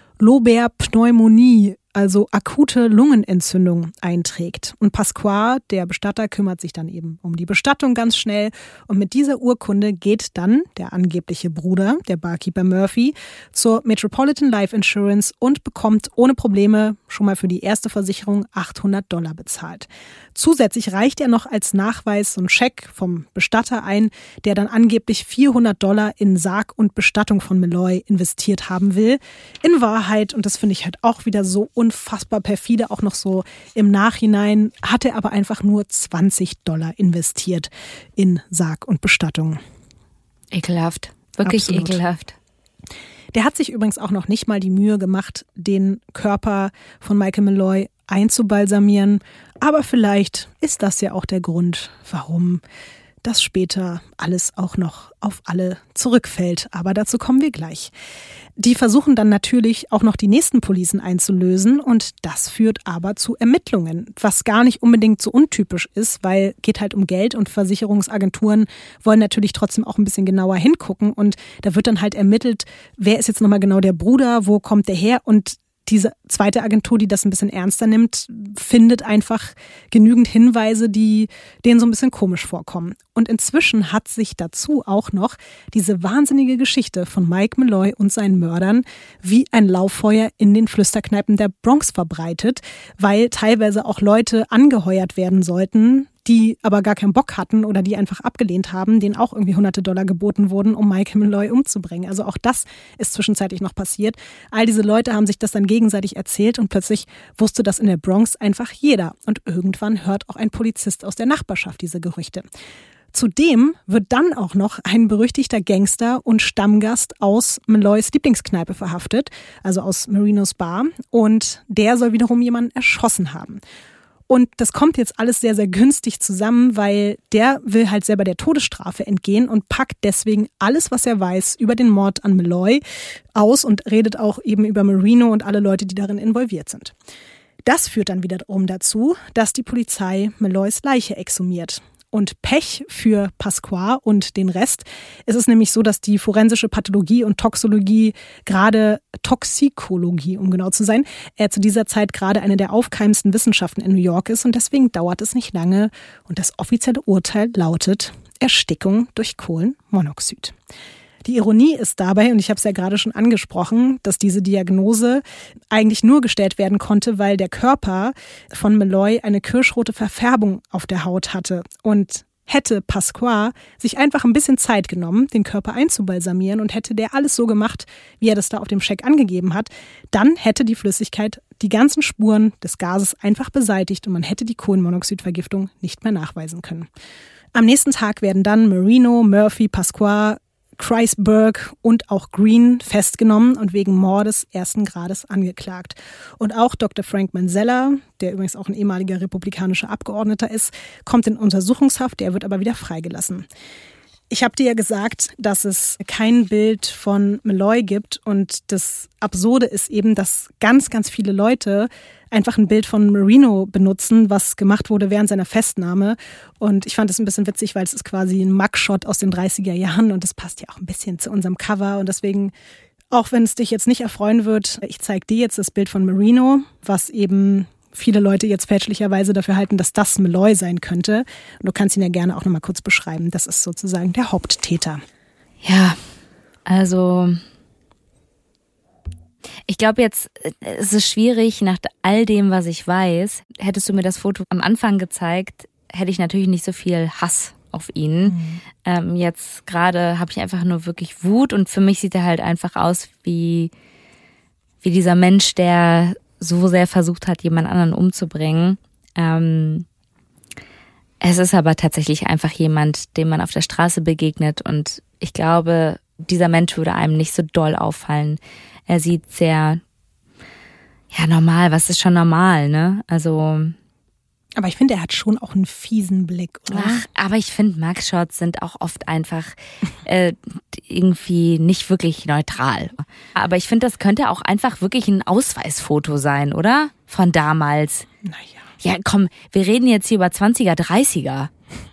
Lobär-Pneumonie, also akute Lungenentzündung, einträgt. Und Pasquale, der Bestatter, kümmert sich dann eben um die Bestattung ganz schnell. Und mit dieser Urkunde geht dann der angebliche Bruder, der Barkeeper Murphy, zur Metropolitan Life Insurance und bekommt ohne Probleme schon mal für die erste Versicherung $800 bezahlt. Zusätzlich reicht er noch als Nachweis so einen Scheck vom Bestatter ein, der dann angeblich $400 in Sarg und Bestattung von Malloy investiert haben will. In Wahrheit, und das finde ich halt auch wieder so unfassbar perfide, auch noch so im Nachhinein, hat er aber einfach nur $20 investiert in Sarg und Bestattung. Ekelhaft. Wirklich Absolut. Ekelhaft. Der hat sich übrigens auch noch nicht mal die Mühe gemacht, den Körper von Michael Malloy einzubalsamieren. Aber vielleicht ist das ja auch der Grund, warum das später alles auch noch auf alle zurückfällt. Aber dazu kommen wir gleich. Die versuchen dann natürlich auch noch die nächsten Policen einzulösen, und das führt aber zu Ermittlungen, was gar nicht unbedingt so untypisch ist, weil geht halt um Geld, und Versicherungsagenturen wollen natürlich trotzdem auch ein bisschen genauer hingucken, und da wird dann halt ermittelt, wer ist jetzt nochmal genau der Bruder, wo kommt der her, und diese zweite Agentur, die das ein bisschen ernster nimmt, findet einfach genügend Hinweise, die denen so ein bisschen komisch vorkommen. Und inzwischen hat sich dazu auch noch diese wahnsinnige Geschichte von Mike Malloy und seinen Mördern wie ein Lauffeuer in den Flüsterkneipen der Bronx verbreitet, weil teilweise auch Leute angeheuert werden sollten, die aber gar keinen Bock hatten oder die einfach abgelehnt haben, denen auch irgendwie $100 geboten wurden, um Michael Malloy umzubringen. Also auch das ist zwischenzeitlich noch passiert. All diese Leute haben sich das dann gegenseitig erzählt, und plötzlich wusste das in der Bronx einfach jeder. Und irgendwann hört auch ein Polizist aus der Nachbarschaft diese Gerüchte. Zudem wird dann auch noch ein berüchtigter Gangster und Stammgast aus Malloys Lieblingskneipe verhaftet, also aus Marinos Bar, und der soll wiederum jemanden erschossen haben. Und das kommt jetzt alles sehr, sehr günstig zusammen, weil der will halt selber der Todesstrafe entgehen und packt deswegen alles, was er weiß über den Mord an Malloy aus und redet auch eben über Marino und alle Leute, die darin involviert sind. Das führt dann wiederum dazu, dass die Polizei Malloys Leiche exhumiert. Und Pech für Pasquale und den Rest. Es ist nämlich so, dass die forensische Pathologie und Toxikologie, um genau zu sein, zu dieser Zeit gerade eine der aufkeimendsten Wissenschaften in New York ist. Und deswegen dauert es nicht lange. Und das offizielle Urteil lautet Erstickung durch Kohlenmonoxid. Die Ironie ist dabei, und ich habe es ja gerade schon angesprochen, dass diese Diagnose eigentlich nur gestellt werden konnte, weil der Körper von Malloy eine kirschrote Verfärbung auf der Haut hatte. Und hätte Pasqua sich einfach ein bisschen Zeit genommen, den Körper einzubalsamieren und hätte der alles so gemacht, wie er das da auf dem Scheck angegeben hat, dann hätte die Flüssigkeit die ganzen Spuren des Gases einfach beseitigt und man hätte die Kohlenmonoxidvergiftung nicht mehr nachweisen können. Am nächsten Tag werden dann Marino, Murphy, Pasqua, Kreisberg und auch Green festgenommen und wegen Mordes 1. Grades angeklagt. Und auch Dr. Frank Manzella, der übrigens auch ein ehemaliger republikanischer Abgeordneter ist, kommt in Untersuchungshaft, der wird aber wieder freigelassen. Ich habe dir ja gesagt, dass es kein Bild von Malloy gibt und das Absurde ist eben, dass ganz, ganz viele Leute einfach ein Bild von Marino benutzen, was gemacht wurde während seiner Festnahme. Und ich fand es ein bisschen witzig, weil es ist quasi ein Mugshot aus den 30er Jahren und das passt ja auch ein bisschen zu unserem Cover. Und deswegen, auch wenn es dich jetzt nicht erfreuen wird, ich zeige dir jetzt das Bild von Marino, was eben viele Leute jetzt fälschlicherweise dafür halten, dass das Malloy sein könnte. Und du kannst ihn ja gerne auch nochmal kurz beschreiben. Das ist sozusagen der Haupttäter. Ja, also ich glaube jetzt, es ist schwierig, nach all dem, was ich weiß, hättest du mir das Foto am Anfang gezeigt, hätte ich natürlich nicht so viel Hass auf ihn. Jetzt gerade habe ich einfach nur wirklich Wut und für mich sieht er halt einfach aus wie dieser Mensch, der so sehr versucht hat, jemand anderen umzubringen. Es ist aber tatsächlich einfach jemand, dem man auf der Straße begegnet und ich glaube, dieser Mensch würde einem nicht so doll auffallen. Er sieht sehr, normal, was ist schon normal, ne? Also. Aber ich finde, er hat schon auch einen fiesen Blick, oder? Ach, aber ich finde, Mugshots sind auch oft einfach irgendwie nicht wirklich neutral. Aber ich finde, das könnte auch einfach wirklich ein Ausweisfoto sein, oder? Von damals. Naja. Ja, komm, wir reden jetzt hier über 20er, 30er.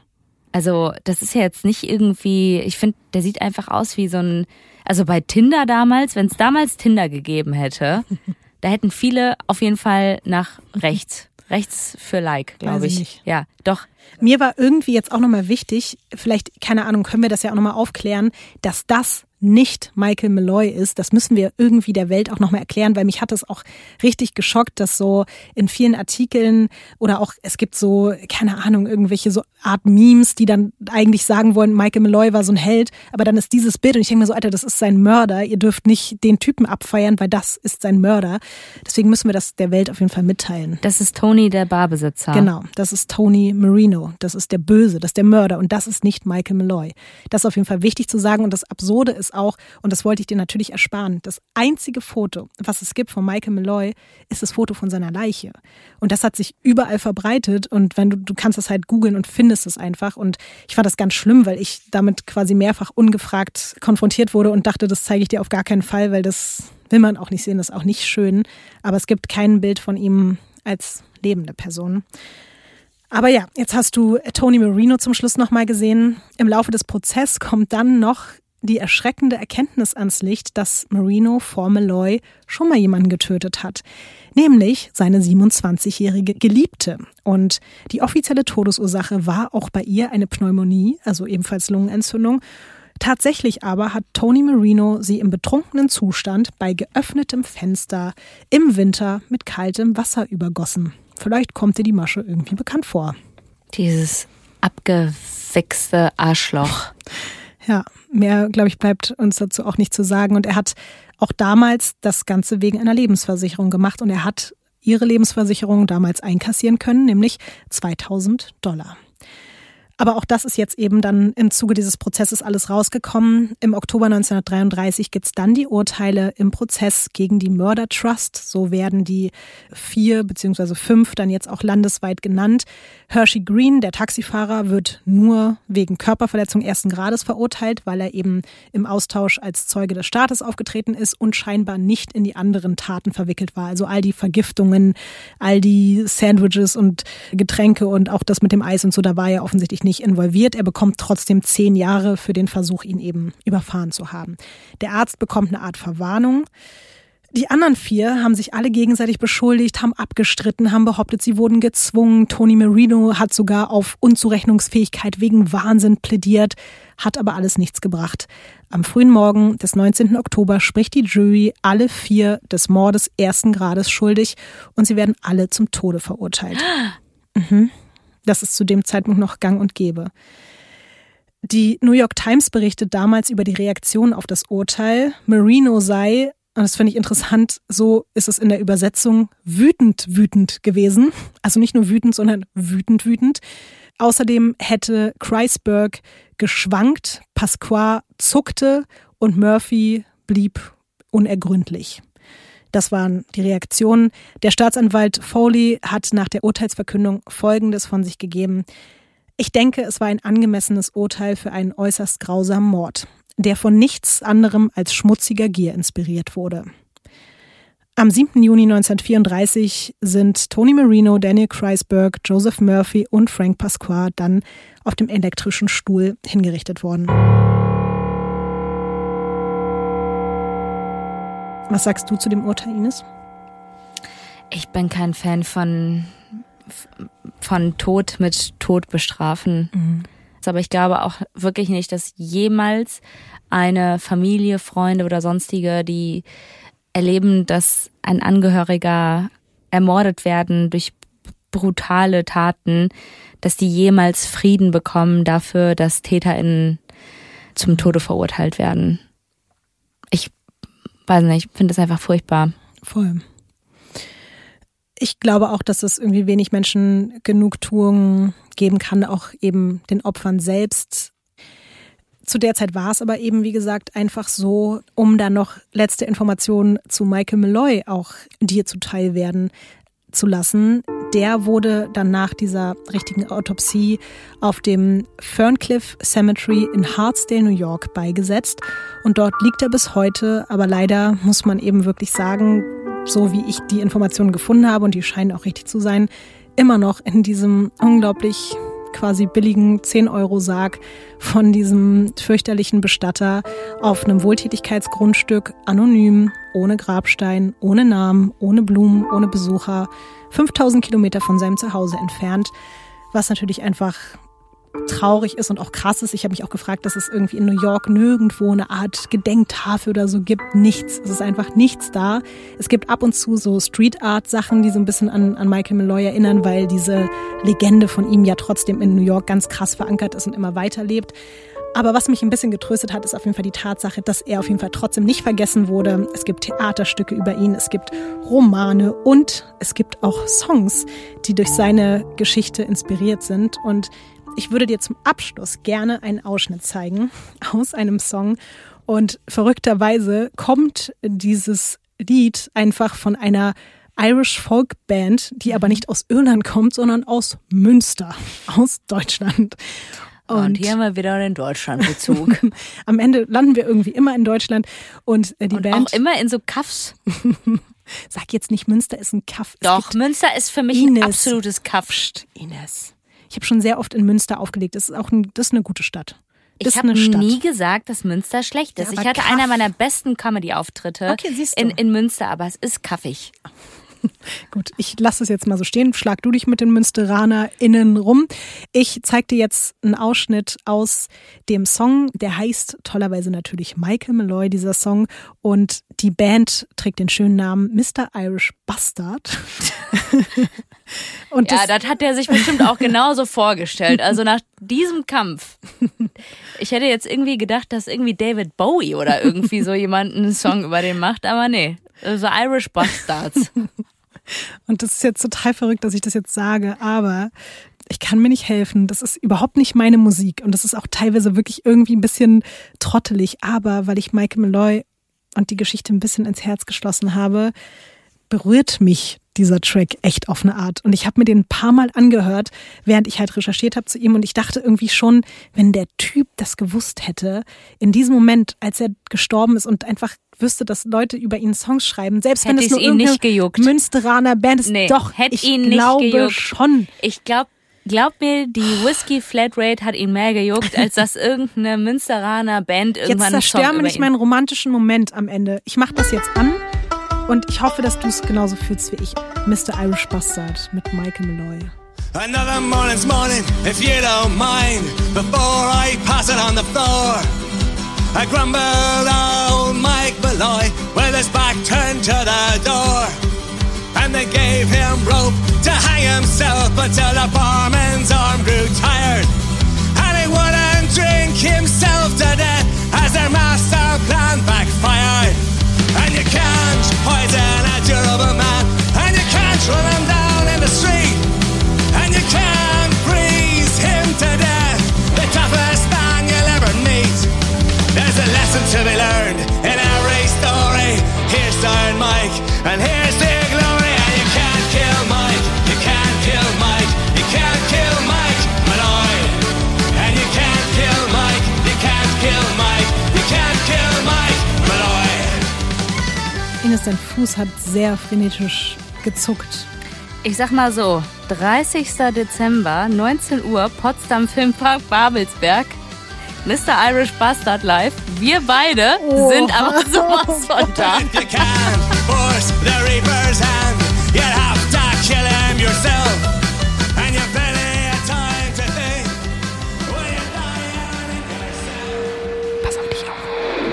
Also, das ist ja jetzt nicht irgendwie, ich finde, der sieht einfach aus wie so ein, also bei Tinder damals, wenn es damals Tinder gegeben hätte, da hätten viele auf jeden Fall nach rechts für Like, glaube ich. Nicht. Ja, doch. Mir war irgendwie jetzt auch nochmal wichtig, vielleicht, keine Ahnung, können wir das ja auch nochmal aufklären, dass das nicht Michael Malloy ist. Das müssen wir irgendwie der Welt auch nochmal erklären, weil mich hat es auch richtig geschockt, dass so in vielen Artikeln oder auch, es gibt so, keine Ahnung, irgendwelche so Art Memes, die dann eigentlich sagen wollen, Michael Malloy war so ein Held, aber dann ist dieses Bild und ich denke mir so, Alter, das ist sein Mörder. Ihr dürft nicht den Typen abfeiern, weil das ist sein Mörder. Deswegen müssen wir das der Welt auf jeden Fall mitteilen. Das ist Tony, der Barbesitzer. Genau, das ist Tony Marino. Das ist der Böse, das ist der Mörder und das ist nicht Michael Malloy. Das ist auf jeden Fall wichtig zu sagen und das Absurde ist auch, und das wollte ich dir natürlich ersparen, das einzige Foto, was es gibt von Michael Malloy, ist das Foto von seiner Leiche. Und das hat sich überall verbreitet und wenn du kannst das halt googeln und findest es einfach und ich fand das ganz schlimm, weil ich damit quasi mehrfach ungefragt konfrontiert wurde und dachte, das zeige ich dir auf gar keinen Fall, weil das will man auch nicht sehen, das ist auch nicht schön. Aber es gibt kein Bild von ihm als lebende Person. Aber ja, jetzt hast du Tony Marino zum Schluss nochmal gesehen. Im Laufe des Prozesses kommt dann noch die erschreckende Erkenntnis ans Licht, dass Marino vor Malloy schon mal jemanden getötet hat. Nämlich seine 27-jährige Geliebte. Und die offizielle Todesursache war auch bei ihr eine Pneumonie, also ebenfalls Lungenentzündung. Tatsächlich aber hat Tony Marino sie im betrunkenen Zustand bei geöffnetem Fenster im Winter mit kaltem Wasser übergossen. Vielleicht kommt dir die Masche irgendwie bekannt vor. Dieses abgewichste Arschloch. Ja, mehr, glaube ich, bleibt uns dazu auch nicht zu sagen. Und er hat auch damals das Ganze wegen einer Lebensversicherung gemacht. Und er hat ihre Lebensversicherung damals einkassieren können, nämlich $2.000. Aber auch das ist jetzt eben dann im Zuge dieses Prozesses alles rausgekommen. Im Oktober 1933 gibt es dann die Urteile im Prozess gegen die Murder Trust. So werden die 4 bzw. 5 dann jetzt auch landesweit genannt. Hershey Green, der Taxifahrer, wird nur wegen Körperverletzung 1. Grades verurteilt, weil er eben im Austausch als Zeuge des Staates aufgetreten ist und scheinbar nicht in die anderen Taten verwickelt war. Also all die Vergiftungen, all die Sandwiches und Getränke und auch das mit dem Eis und so, da war er offensichtlich nicht involviert. Er bekommt trotzdem 10 Jahre für den Versuch, ihn eben überfahren zu haben. Der Arzt bekommt eine Art Verwarnung. Die anderen 4 haben sich alle gegenseitig beschuldigt, haben abgestritten, haben behauptet, sie wurden gezwungen. Tony Marino hat sogar auf Unzurechnungsfähigkeit wegen Wahnsinn plädiert, hat aber alles nichts gebracht. Am frühen Morgen des 19. Oktober spricht die Jury alle 4 des Mordes 1. Grades schuldig und sie werden alle zum Tode verurteilt. Das ist zu dem Zeitpunkt noch gang und gäbe. Die New York Times berichtet damals über die Reaktion auf das Urteil. Marino sei, und das finde ich interessant, so ist es in der Übersetzung, wütend gewesen. Also nicht nur wütend, sondern wütend. Außerdem hätte Kreisberg geschwankt, Pasqua zuckte und Murphy blieb unergründlich. Das waren die Reaktionen. Der Staatsanwalt Foley hat nach der Urteilsverkündung Folgendes von sich gegeben. Ich denke, es war ein angemessenes Urteil für einen äußerst grausamen Mord, der von nichts anderem als schmutziger Gier inspiriert wurde. Am 7. Juni 1934 sind Tony Marino, Daniel Kreisberg, Joseph Murphy und Frank Pasqua dann auf dem elektrischen Stuhl hingerichtet worden. Was sagst du zu dem Urteil, Ines? Ich bin kein Fan von Tod mit Tod bestrafen. Mhm. Aber ich glaube auch wirklich nicht, dass jemals eine Familie, Freunde oder sonstige, die erleben, dass ein Angehöriger ermordet werden durch brutale Taten, dass die jemals Frieden bekommen dafür, dass TäterInnen zum Tode verurteilt werden. Ich weiß nicht, ich finde das einfach furchtbar. Voll. Ich glaube auch, dass es irgendwie wenig Menschen Genugtuung geben kann, auch eben den Opfern selbst. Zu der Zeit war es aber eben, wie gesagt, einfach so, um dann noch letzte Informationen zu Michael Malloy auch dir zuteil werden zu lassen. Der wurde dann nach dieser richtigen Autopsie auf dem Ferncliff Cemetery in Hartsdale, New York, beigesetzt. Und dort liegt er bis heute, aber leider muss man eben wirklich sagen, so wie ich die Informationen gefunden habe, und die scheinen auch richtig zu sein, immer noch in diesem unglaublich quasi billigen 10-Euro-Sarg von diesem fürchterlichen Bestatter auf einem Wohltätigkeitsgrundstück, anonym, ohne Grabstein, ohne Namen, ohne Blumen, ohne Besucher, 5000 Kilometer von seinem Zuhause entfernt, was natürlich einfach traurig ist und auch krass ist. Ich habe mich auch gefragt, dass es irgendwie in New York nirgendwo eine Art Gedenktafel oder so gibt. Nichts. Es ist einfach nichts da. Es gibt ab und zu so Street-Art-Sachen, die so ein bisschen an Michael Malloy erinnern, weil diese Legende von ihm ja trotzdem in New York ganz krass verankert ist und immer weiterlebt. Aber was mich ein bisschen getröstet hat, ist auf jeden Fall die Tatsache, dass er auf jeden Fall trotzdem nicht vergessen wurde. Es gibt Theaterstücke über ihn, es gibt Romane und es gibt auch Songs, die durch seine Geschichte inspiriert sind. Und ich würde dir zum Abschluss gerne einen Ausschnitt zeigen aus einem Song. Und verrückterweise kommt dieses Lied einfach von einer Irish Folk Band, die aber nicht aus Irland kommt, sondern aus Münster, aus Deutschland. Und hier haben wir wieder den Deutschlandbezug. Am Ende landen wir irgendwie immer in Deutschland. Und die Band auch immer in so Kaffs. Sag jetzt nicht, Münster ist ein Kaff. Doch, Münster ist für mich ein absolutes Kaff. Ines. Ich habe schon sehr oft in Münster aufgelegt. Das ist eine gute Stadt. Ich habe nie gesagt, dass Münster schlecht ist. Ja, ich hatte einer meiner besten Comedy-Auftritte in Münster, aber es ist kaffig. Gut, ich lasse es jetzt mal so stehen. Schlag du dich mit den MünsteranerInnen rum. Ich zeige dir jetzt einen Ausschnitt aus dem Song. Der heißt tollerweise natürlich Michael Malloy, dieser Song. Und die Band trägt den schönen Namen Mr. Irish Bastard. Und ja, das hat er sich bestimmt auch genauso vorgestellt. Also nach diesem Kampf. Ich hätte jetzt irgendwie gedacht, dass irgendwie David Bowie oder irgendwie so jemand einen Song über den macht, aber nee. Also Irish Bastards. Und das ist jetzt total verrückt, dass ich das jetzt sage, aber ich kann mir nicht helfen. Das ist überhaupt nicht meine Musik und das ist auch teilweise wirklich irgendwie ein bisschen trottelig. Aber weil ich Michael Malloy und die Geschichte ein bisschen ins Herz geschlossen habe, berührt mich dieser Track echt auf eine Art. Und ich habe mir den ein paar Mal angehört, während ich halt recherchiert habe zu ihm. Und ich dachte irgendwie schon, wenn der Typ das gewusst hätte, in diesem Moment, als er gestorben ist und einfach wüsste, dass Leute über ihn Songs schreiben, selbst wenn es nur irgendeine Münsteraner Band ist, doch, ich glaube schon. Ich glaub mir, die Whiskey Flatrate hat ihn mehr gejuckt, als dass irgendeine Münsteraner Band irgendwann einen Song über ihn... Jetzt zerstör mir nicht meinen romantischen Moment am Ende. Ich mache das jetzt an. Und ich hoffe, dass du es genauso fühlst wie ich. Mr. Irish Bastard mit Michael Malloy. Another morning's morning, if you don't mind. Before I pass it on the floor, I grumbled old Mike Malloy with his back turned to the door. And the they gave him rope to hang himself until the barman's arm grew tired. And he wouldn't drink himself to death as their master plan backfired. And you can't poison a durable man, and you can't run him down in the street, and you can't freeze him to death, the toughest man you'll ever meet. There's a lesson to be learned in every story. Here's Iron Mike, and here's the glory. And you can't kill Mike, you can't kill Mike, you can't kill Mike Malloy. And you can't kill Mike, you can't kill Mike, you can't kill Mike Malloy. Ines, dein Fuß hat sehr frenetisch gezuckt. Ich sag mal so, 30. Dezember, 19 Uhr, Potsdam Filmpark Babelsberg. Mr. Irish Bastard live. Wir beide sind aber sowas von da. If you can't force the Reaper's hand, you'll have to kill him yourself. And you've plenty of time to think when you're lying in your cell. Pass auf dich auf.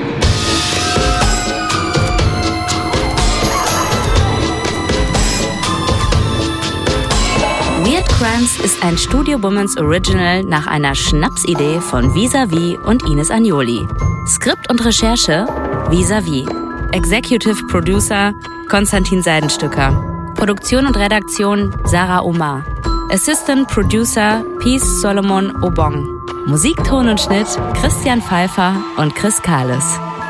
Weird Crimes ist ein Studio Bummens Original nach einer Schnapsidee von Vis-a-vis und Ines Agnoli. Skript und Recherche Vis-a-vis. Executive Producer Konstantin Seidenstücker. Produktion und Redaktion Sarah Omar. Assistant Producer Peace Solomon Obong. Musik, Ton und Schnitt Christian Pfeiffer und Chris Kahles.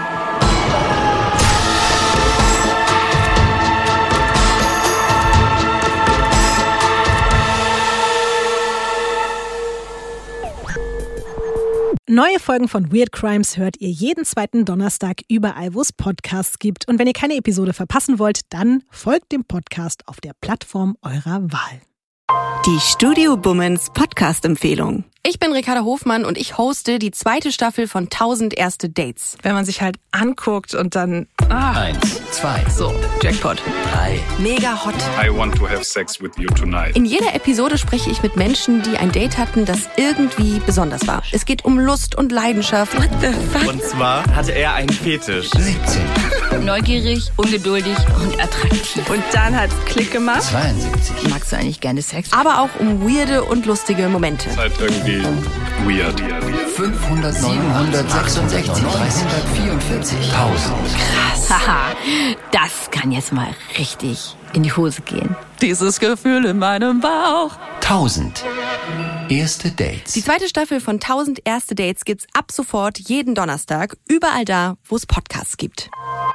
Neue Folgen von Weird Crimes hört ihr jeden zweiten Donnerstag überall, wo es Podcasts gibt. Und wenn ihr keine Episode verpassen wollt, dann folgt dem Podcast auf der Plattform eurer Wahl. Die Studio Bummens Podcast-Empfehlung. Ich bin Ricarda Hofmann und ich hoste die 2. Staffel von 1000 erste Dates. Wenn man sich halt anguckt und dann... 1, 2, So, Jackpot. 3. Mega hot. I want to have sex with you tonight. In jeder Episode spreche ich mit Menschen, die ein Date hatten, das irgendwie besonders war. Es geht um Lust und Leidenschaft. What the fuck? Und zwar hatte er einen Fetisch. 17. Neugierig, ungeduldig und attraktiv. Und dann hat's Klick gemacht. 72. Magst du eigentlich gerne Sex? Aber auch um weirde und lustige Momente. Ist halt irgendwie weird. 500, 766, 344, 1000. Krass. Haha, das kann jetzt mal richtig in die Hose gehen. Dieses Gefühl in meinem Bauch. 1000. Erste Dates. Die 2. Staffel von 1000 erste Dates gibt's ab sofort jeden Donnerstag, überall da, wo es Podcasts gibt.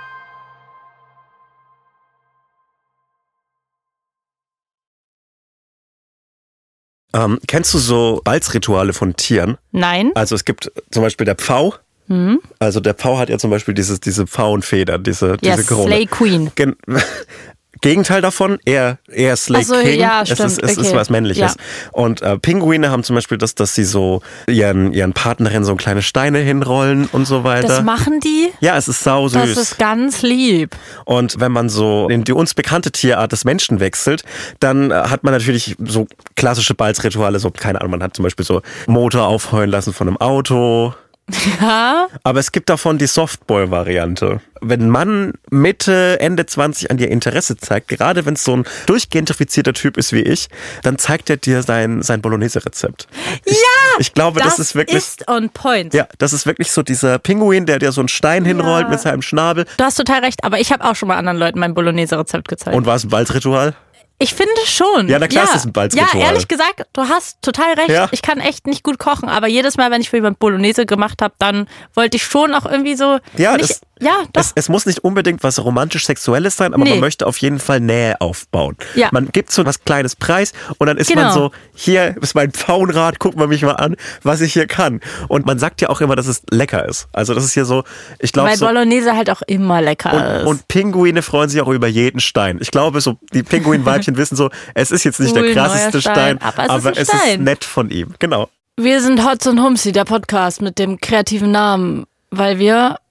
Kennst du so Balzrituale von Tieren? Nein. Also es gibt zum Beispiel der Pfau. Also der Pfau hat ja zum Beispiel diese Pfauenfedern, diese Krone. Slay Queen. Gegenteil davon, eher Slay King. Ja, es stimmt. ist was Männliches. Ja. Und Pinguine haben zum Beispiel dass sie so ihren Partnerinnen so kleine Steine hinrollen und so weiter. Das machen die? Ja, es ist sau süß. Das ist ganz lieb. Und wenn man so in die uns bekannte Tierart des Menschen wechselt, dann hat man natürlich so klassische Balzrituale, so keine Ahnung, man hat zum Beispiel so Motor aufheulen lassen von einem Auto. Ja. Aber es gibt davon die Softboy-Variante. Wenn ein Mann Mitte, Ende 20 an dir Interesse zeigt, gerade wenn es so ein durchgentrifizierter Typ ist wie ich, dann zeigt er dir sein Bolognese-Rezept. Ich glaube, das ist wirklich... Das ist on point. Ja, das ist wirklich so dieser Pinguin, der dir so einen Stein hinrollt mit seinem Schnabel. Du hast total recht, aber ich habe auch schon mal anderen Leuten mein Bolognese-Rezept gezeigt. Und war es ein Balzritual? Ich finde schon. Ja, na klar, ist das ein Balzritual. Ja, ehrlich gesagt, du hast total recht. Ja. Ich kann echt nicht gut kochen, aber jedes Mal, wenn ich für jemand Bolognese gemacht habe, dann wollte ich schon auch irgendwie so... Ja, nicht, doch. Es muss nicht unbedingt was romantisch-sexuelles sein, aber man möchte auf jeden Fall Nähe aufbauen. Ja. Man gibt so was Kleines preis und dann ist man so, hier ist mein Pfauenrad, guck mal mich mal an, was ich hier kann. Und man sagt ja auch immer, dass es lecker ist. Also das ist hier so, ich glaube Weil so... Bolognese halt auch immer lecker ist. Und Pinguine freuen sich auch über jeden Stein. Ich glaube, so die Pinguinweibchen wissen so, es ist jetzt nicht der krasseste Stein, aber es ist nett von ihm. Genau. Wir sind Hotz und Humsi, der Podcast mit dem kreativen Namen, weil wir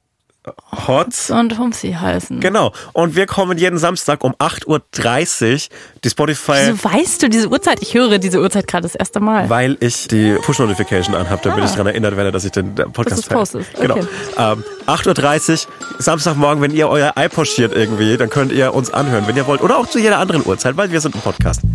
Hotz und Humsi heißen. Genau. Und wir kommen jeden Samstag um 8.30 Uhr. Die Spotify... Wieso weißt du diese Uhrzeit? Ich höre diese Uhrzeit gerade das erste Mal. Weil ich die Push-Notification anhabe, damit ich daran erinnert werde, dass ich den Podcast postest. Genau. Okay. 8.30 Uhr, Samstagmorgen, wenn ihr euer iPod schiert irgendwie, dann könnt ihr uns anhören, wenn ihr wollt. Oder auch zu jeder anderen Uhrzeit, weil wir sind ein Podcast.